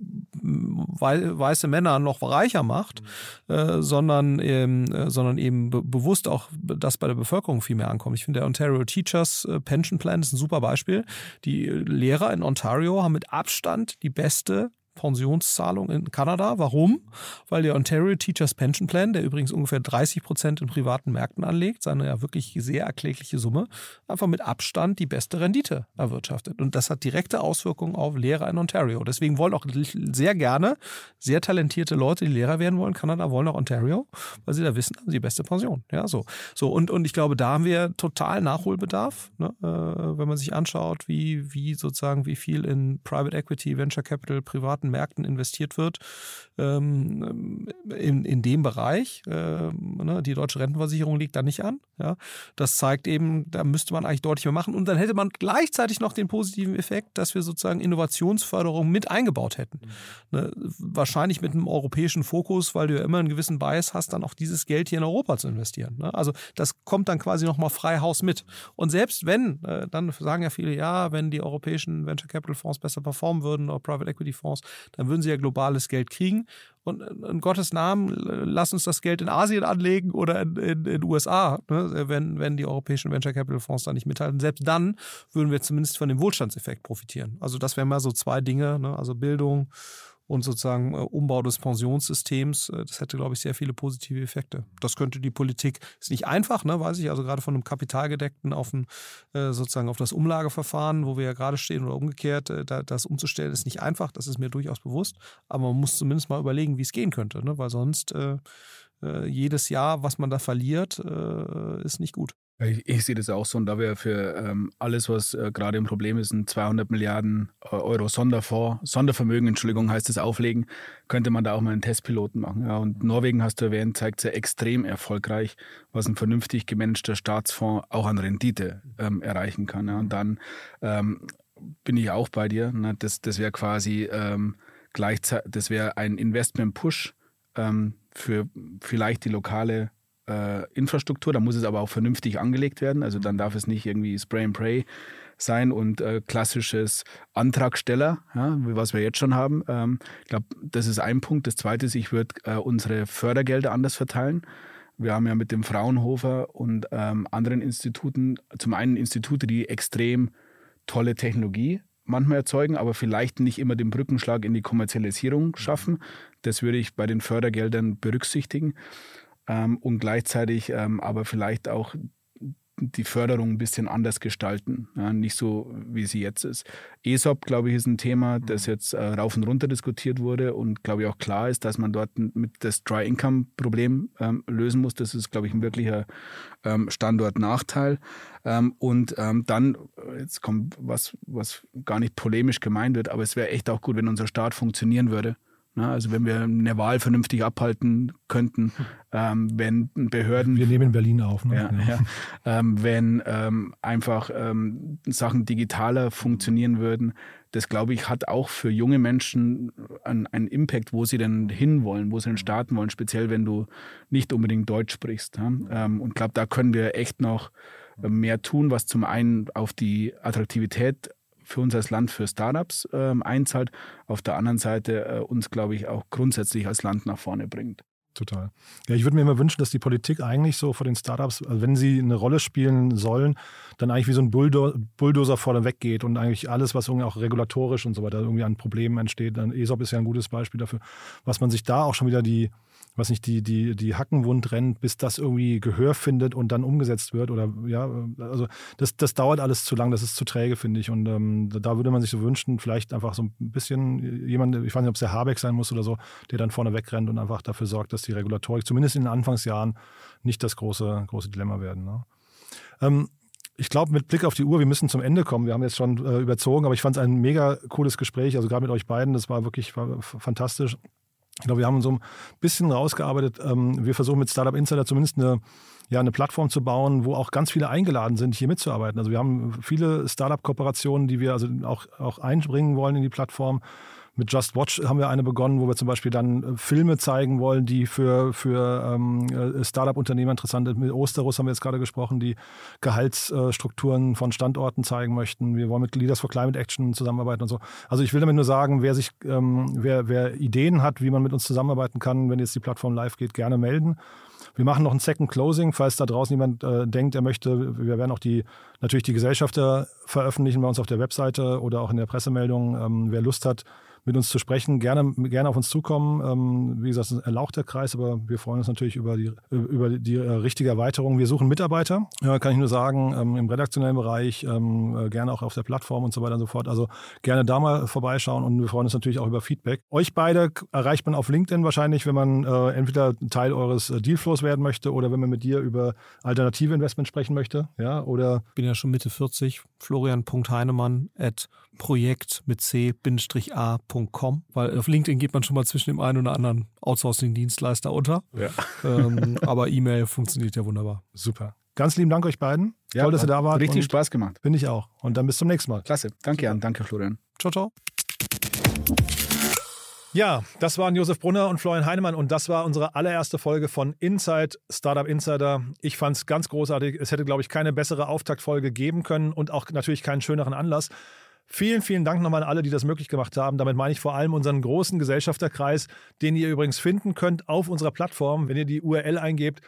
weiße Männer noch reicher macht, sondern eben bewusst auch das bei der Bevölkerung viel mehr ankommt. Ich finde, der Ontario Teachers Pension Plan ist ein super Beispiel. Die Lehrer in Ontario haben mit Abstand die beste Pensionszahlung in Kanada. Warum? Weil der Ontario Teachers Pension Plan, der übrigens ungefähr 30% in privaten Märkten anlegt, seine ja wirklich sehr erklägliche Summe, einfach mit Abstand die beste Rendite erwirtschaftet. Und das hat direkte Auswirkungen auf Lehrer in Ontario. Deswegen wollen auch sehr gerne sehr talentierte Leute, die Lehrer werden wollen, Kanada, wollen auch Ontario, weil sie da wissen, haben sie die beste Pension. Ja, so. Und ich glaube, da haben wir total Nachholbedarf, ne? Wenn man sich anschaut, wie viel in Private Equity, Venture Capital, privaten Märkten investiert wird, in dem Bereich. Die deutsche Rentenversicherung liegt da nicht an. Ja. Das zeigt eben, da müsste man eigentlich deutlich mehr machen. Und dann hätte man gleichzeitig noch den positiven Effekt, dass wir sozusagen Innovationsförderung mit eingebaut hätten. Ne, wahrscheinlich mit einem europäischen Fokus, weil du ja immer einen gewissen Bias hast, dann auch dieses Geld hier in Europa zu investieren. Ne? Also das kommt dann quasi nochmal frei Haus mit. Und selbst wenn, dann sagen ja viele, ja, wenn die europäischen Venture Capital Fonds besser performen würden oder Private Equity Fonds, dann würden sie ja globales Geld kriegen. Und in Gottes Namen, lass uns das Geld in Asien anlegen oder in den USA, ne? wenn die europäischen Venture Capital Fonds da nicht mithalten. Selbst dann würden wir zumindest von dem Wohlstandseffekt profitieren. Also das wären mal so 2 Dinge, ne? Also Bildung und sozusagen Umbau des Pensionssystems. Das hätte, glaube ich, sehr viele positive Effekte. Das könnte die Politik, ist nicht einfach, ne, weiß ich, also gerade von einem Kapitalgedeckten sozusagen auf das Umlageverfahren, wo wir ja gerade stehen, oder umgekehrt, das umzustellen, ist nicht einfach, das ist mir durchaus bewusst, aber man muss zumindest mal überlegen, wie es gehen könnte, ne, weil sonst jedes Jahr, was man da verliert, ist nicht gut. Ich sehe das auch so, und da wir für alles, was gerade ein Problem ist, ein 200 Milliarden Euro Sondervermögen, heißt es, auflegen, könnte man da auch mal einen Testpiloten machen. Ja, und Norwegen, hast du erwähnt, zeigt sehr extrem erfolgreich, was ein vernünftig gemanagter Staatsfonds auch an Rendite erreichen kann. Ja. Und dann bin ich auch bei dir. Ne? Das wäre quasi gleichzeitig, das wäre ein Investment-Push für vielleicht die lokale Infrastruktur, da muss es aber auch vernünftig angelegt werden, also dann darf es nicht irgendwie Spray and Pray sein und klassisches Antragsteller, ja, was wir jetzt schon haben. Ich glaube, das ist ein Punkt. Das Zweite ist, ich würde unsere Fördergelder anders verteilen. Wir haben ja mit dem Fraunhofer und anderen Instituten, zum einen Institute, die extrem tolle Technologie manchmal erzeugen, aber vielleicht nicht immer den Brückenschlag in die Kommerzialisierung schaffen. Das würde ich bei den Fördergeldern berücksichtigen. Und gleichzeitig aber vielleicht auch die Förderung ein bisschen anders gestalten. Ja, nicht so, wie sie jetzt ist. ESOP, glaube ich, ist ein Thema, das jetzt rauf und runter diskutiert wurde und, glaube ich, auch klar ist, dass man dort mit das Dry-Income-Problem lösen muss. Das ist, glaube ich, ein wirklicher Standortnachteil. Und dann, jetzt kommt was gar nicht polemisch gemeint wird, aber es wäre echt auch gut, wenn unser Staat funktionieren würde. Also wenn wir eine Wahl vernünftig abhalten könnten, wenn Behörden... Wir nehmen Berlin auf. Ne? Ja. Wenn einfach Sachen digitaler funktionieren würden, das, glaube ich, hat auch für junge Menschen einen Impact, wo sie denn hinwollen, wo sie denn starten wollen, speziell wenn du nicht unbedingt Deutsch sprichst. Ja? Und ich glaube, da können wir echt noch mehr tun, was zum einen auf die Attraktivität für uns als Land für Startups einzahlt, auf der anderen Seite uns, glaube ich, auch grundsätzlich als Land nach vorne bringt. Total. Ja, ich würde mir immer wünschen, dass die Politik eigentlich so vor den Startups, also wenn sie eine Rolle spielen sollen, dann eigentlich wie so ein Bulldozer vorne weggeht und eigentlich alles, was irgendwie auch regulatorisch und so weiter irgendwie an Problemen entsteht. Dann ESOP ist ja ein gutes Beispiel dafür, was man sich da auch schon wieder die Hackenwund rennt, bis das irgendwie Gehör findet und dann umgesetzt wird. Oder ja, also das dauert alles zu lang, das ist zu träge, finde ich. Und da würde man sich so wünschen, vielleicht einfach so ein bisschen jemand, ich weiß nicht, ob es der Habeck sein muss oder so, der dann vorne wegrennt und einfach dafür sorgt, dass die Regulatorik zumindest in den Anfangsjahren nicht das große Dilemma werden. Ne? Ich glaube, mit Blick auf die Uhr, wir müssen zum Ende kommen. Wir haben jetzt schon überzogen, aber ich fand es ein mega cooles Gespräch, also gerade mit euch beiden, das war wirklich fantastisch. Ich glaube, wir haben so ein bisschen rausgearbeitet. Wir versuchen mit Startup Insider zumindest eine Plattform zu bauen, wo auch ganz viele eingeladen sind, hier mitzuarbeiten. Also wir haben viele Startup-Kooperationen, die wir also auch einbringen wollen in die Plattform. Mit Just Watch haben wir eine begonnen, wo wir zum Beispiel dann Filme zeigen wollen, die für Startup-Unternehmer interessant sind. Mit Osterus haben wir jetzt gerade gesprochen, die Gehaltsstrukturen von Standorten zeigen möchten. Wir wollen mit Leaders for Climate Action zusammenarbeiten und so. Also ich will damit nur sagen, wer Ideen hat, wie man mit uns zusammenarbeiten kann, wenn jetzt die Plattform live geht, gerne melden. Wir machen noch ein Second Closing, falls da draußen jemand denkt, er möchte. Wir werden auch natürlich die Gesellschafter veröffentlichen bei uns auf der Webseite oder auch in der Pressemeldung. Wer Lust hat, mit uns zu sprechen, gerne auf uns zukommen. Wie gesagt, es ist ein erlauchter Kreis, aber wir freuen uns natürlich über die richtige Erweiterung. Wir suchen Mitarbeiter, kann ich nur sagen, im redaktionellen Bereich, gerne auch auf der Plattform und so weiter und so fort. Also gerne da mal vorbeischauen und wir freuen uns natürlich auch über Feedback. Euch beide erreicht man auf LinkedIn wahrscheinlich, wenn man entweder Teil eures Dealflows werden möchte oder wenn man mit dir über alternative Investment sprechen möchte. Ja, oder Ich bin ja schon Mitte 40, florian.heinemann@projekt mit c-a.com, weil auf LinkedIn geht man schon mal zwischen dem einen oder anderen Outsourcing-Dienstleister unter. Ja. Aber E-Mail funktioniert ja wunderbar. Super. Ganz lieben Dank euch beiden. Ja, toll, dass ihr da wart. Richtig Spaß gemacht. Finde ich auch. Und dann bis zum nächsten Mal. Klasse. Danke, Jan. Danke, Florian. Ciao, ciao. Ja, das waren Josef Brunner und Florian Heinemann und das war unsere allererste Folge von Inside Startup Insider. Ich fand es ganz großartig. Es hätte, glaube ich, keine bessere Auftaktfolge geben können und auch natürlich keinen schöneren Anlass. Vielen, vielen Dank nochmal an alle, die das möglich gemacht haben. Damit meine ich vor allem unseren großen Gesellschafterkreis, den ihr übrigens finden könnt auf unserer Plattform. Wenn ihr die URL eingebt,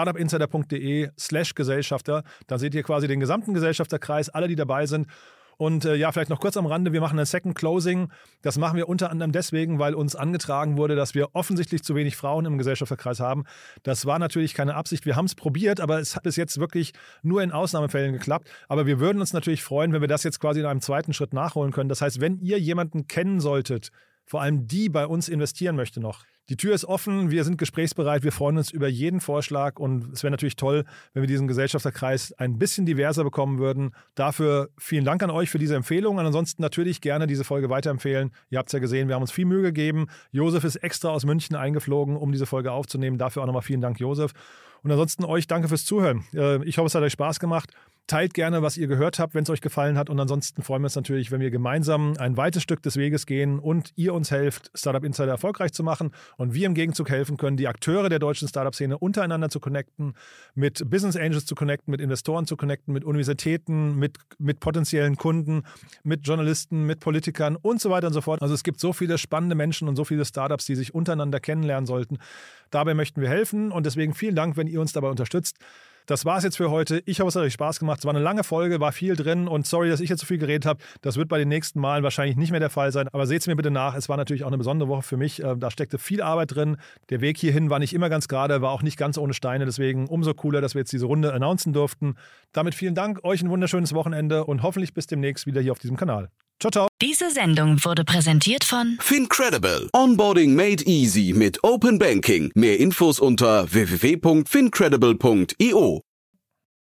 startupinsider.de/Gesellschafter, dann seht ihr quasi den gesamten Gesellschafterkreis, alle, die dabei sind. Und vielleicht noch kurz am Rande, wir machen ein Second Closing. Das machen wir unter anderem deswegen, weil uns angetragen wurde, dass wir offensichtlich zu wenig Frauen im Gesellschafterkreis haben. Das war natürlich keine Absicht. Wir haben es probiert, aber es hat bis jetzt wirklich nur in Ausnahmefällen geklappt. Aber wir würden uns natürlich freuen, wenn wir das jetzt quasi in einem zweiten Schritt nachholen können. Das heißt, wenn ihr jemanden kennen solltet, vor allem die bei uns investieren möchte noch, die Tür ist offen, wir sind gesprächsbereit, wir freuen uns über jeden Vorschlag und es wäre natürlich toll, wenn wir diesen Gesellschafterkreis ein bisschen diverser bekommen würden. Dafür vielen Dank an euch für diese Empfehlung und ansonsten natürlich gerne diese Folge weiterempfehlen. Ihr habt es ja gesehen, wir haben uns viel Mühe gegeben. Josef ist extra aus München eingeflogen, um diese Folge aufzunehmen. Dafür auch nochmal vielen Dank, Josef. Und ansonsten euch danke fürs Zuhören. Ich hoffe, es hat euch Spaß gemacht. Teilt gerne, was ihr gehört habt, wenn es euch gefallen hat. Und ansonsten freuen wir uns natürlich, wenn wir gemeinsam ein weites Stück des Weges gehen und ihr uns helft, Startup Insider erfolgreich zu machen und wir im Gegenzug helfen können, die Akteure der deutschen Startup-Szene untereinander zu connecten, mit Business Angels zu connecten, mit Investoren zu connecten, mit Universitäten, mit potenziellen Kunden, mit Journalisten, mit Politikern und so weiter und so fort. Also es gibt so viele spannende Menschen und so viele Startups, die sich untereinander kennenlernen sollten. Dabei möchten wir helfen und deswegen vielen Dank, wenn ihr uns dabei unterstützt. Das war es jetzt für heute. Ich hoffe, es hat euch Spaß gemacht. Es war eine lange Folge, war viel drin und sorry, dass ich jetzt so viel geredet habe. Das wird bei den nächsten Malen wahrscheinlich nicht mehr der Fall sein, aber seht es mir bitte nach. Es war natürlich auch eine besondere Woche für mich. Da steckte viel Arbeit drin. Der Weg hierhin war nicht immer ganz gerade, war auch nicht ganz ohne Steine. Deswegen umso cooler, dass wir jetzt diese Runde announcen durften. Damit vielen Dank, euch ein wunderschönes Wochenende und hoffentlich bis demnächst wieder hier auf diesem Kanal. Ciao, ciao. Diese Sendung wurde präsentiert von FinCredible. Onboarding made easy mit Open Banking. Mehr Infos unter www.fincredible.io.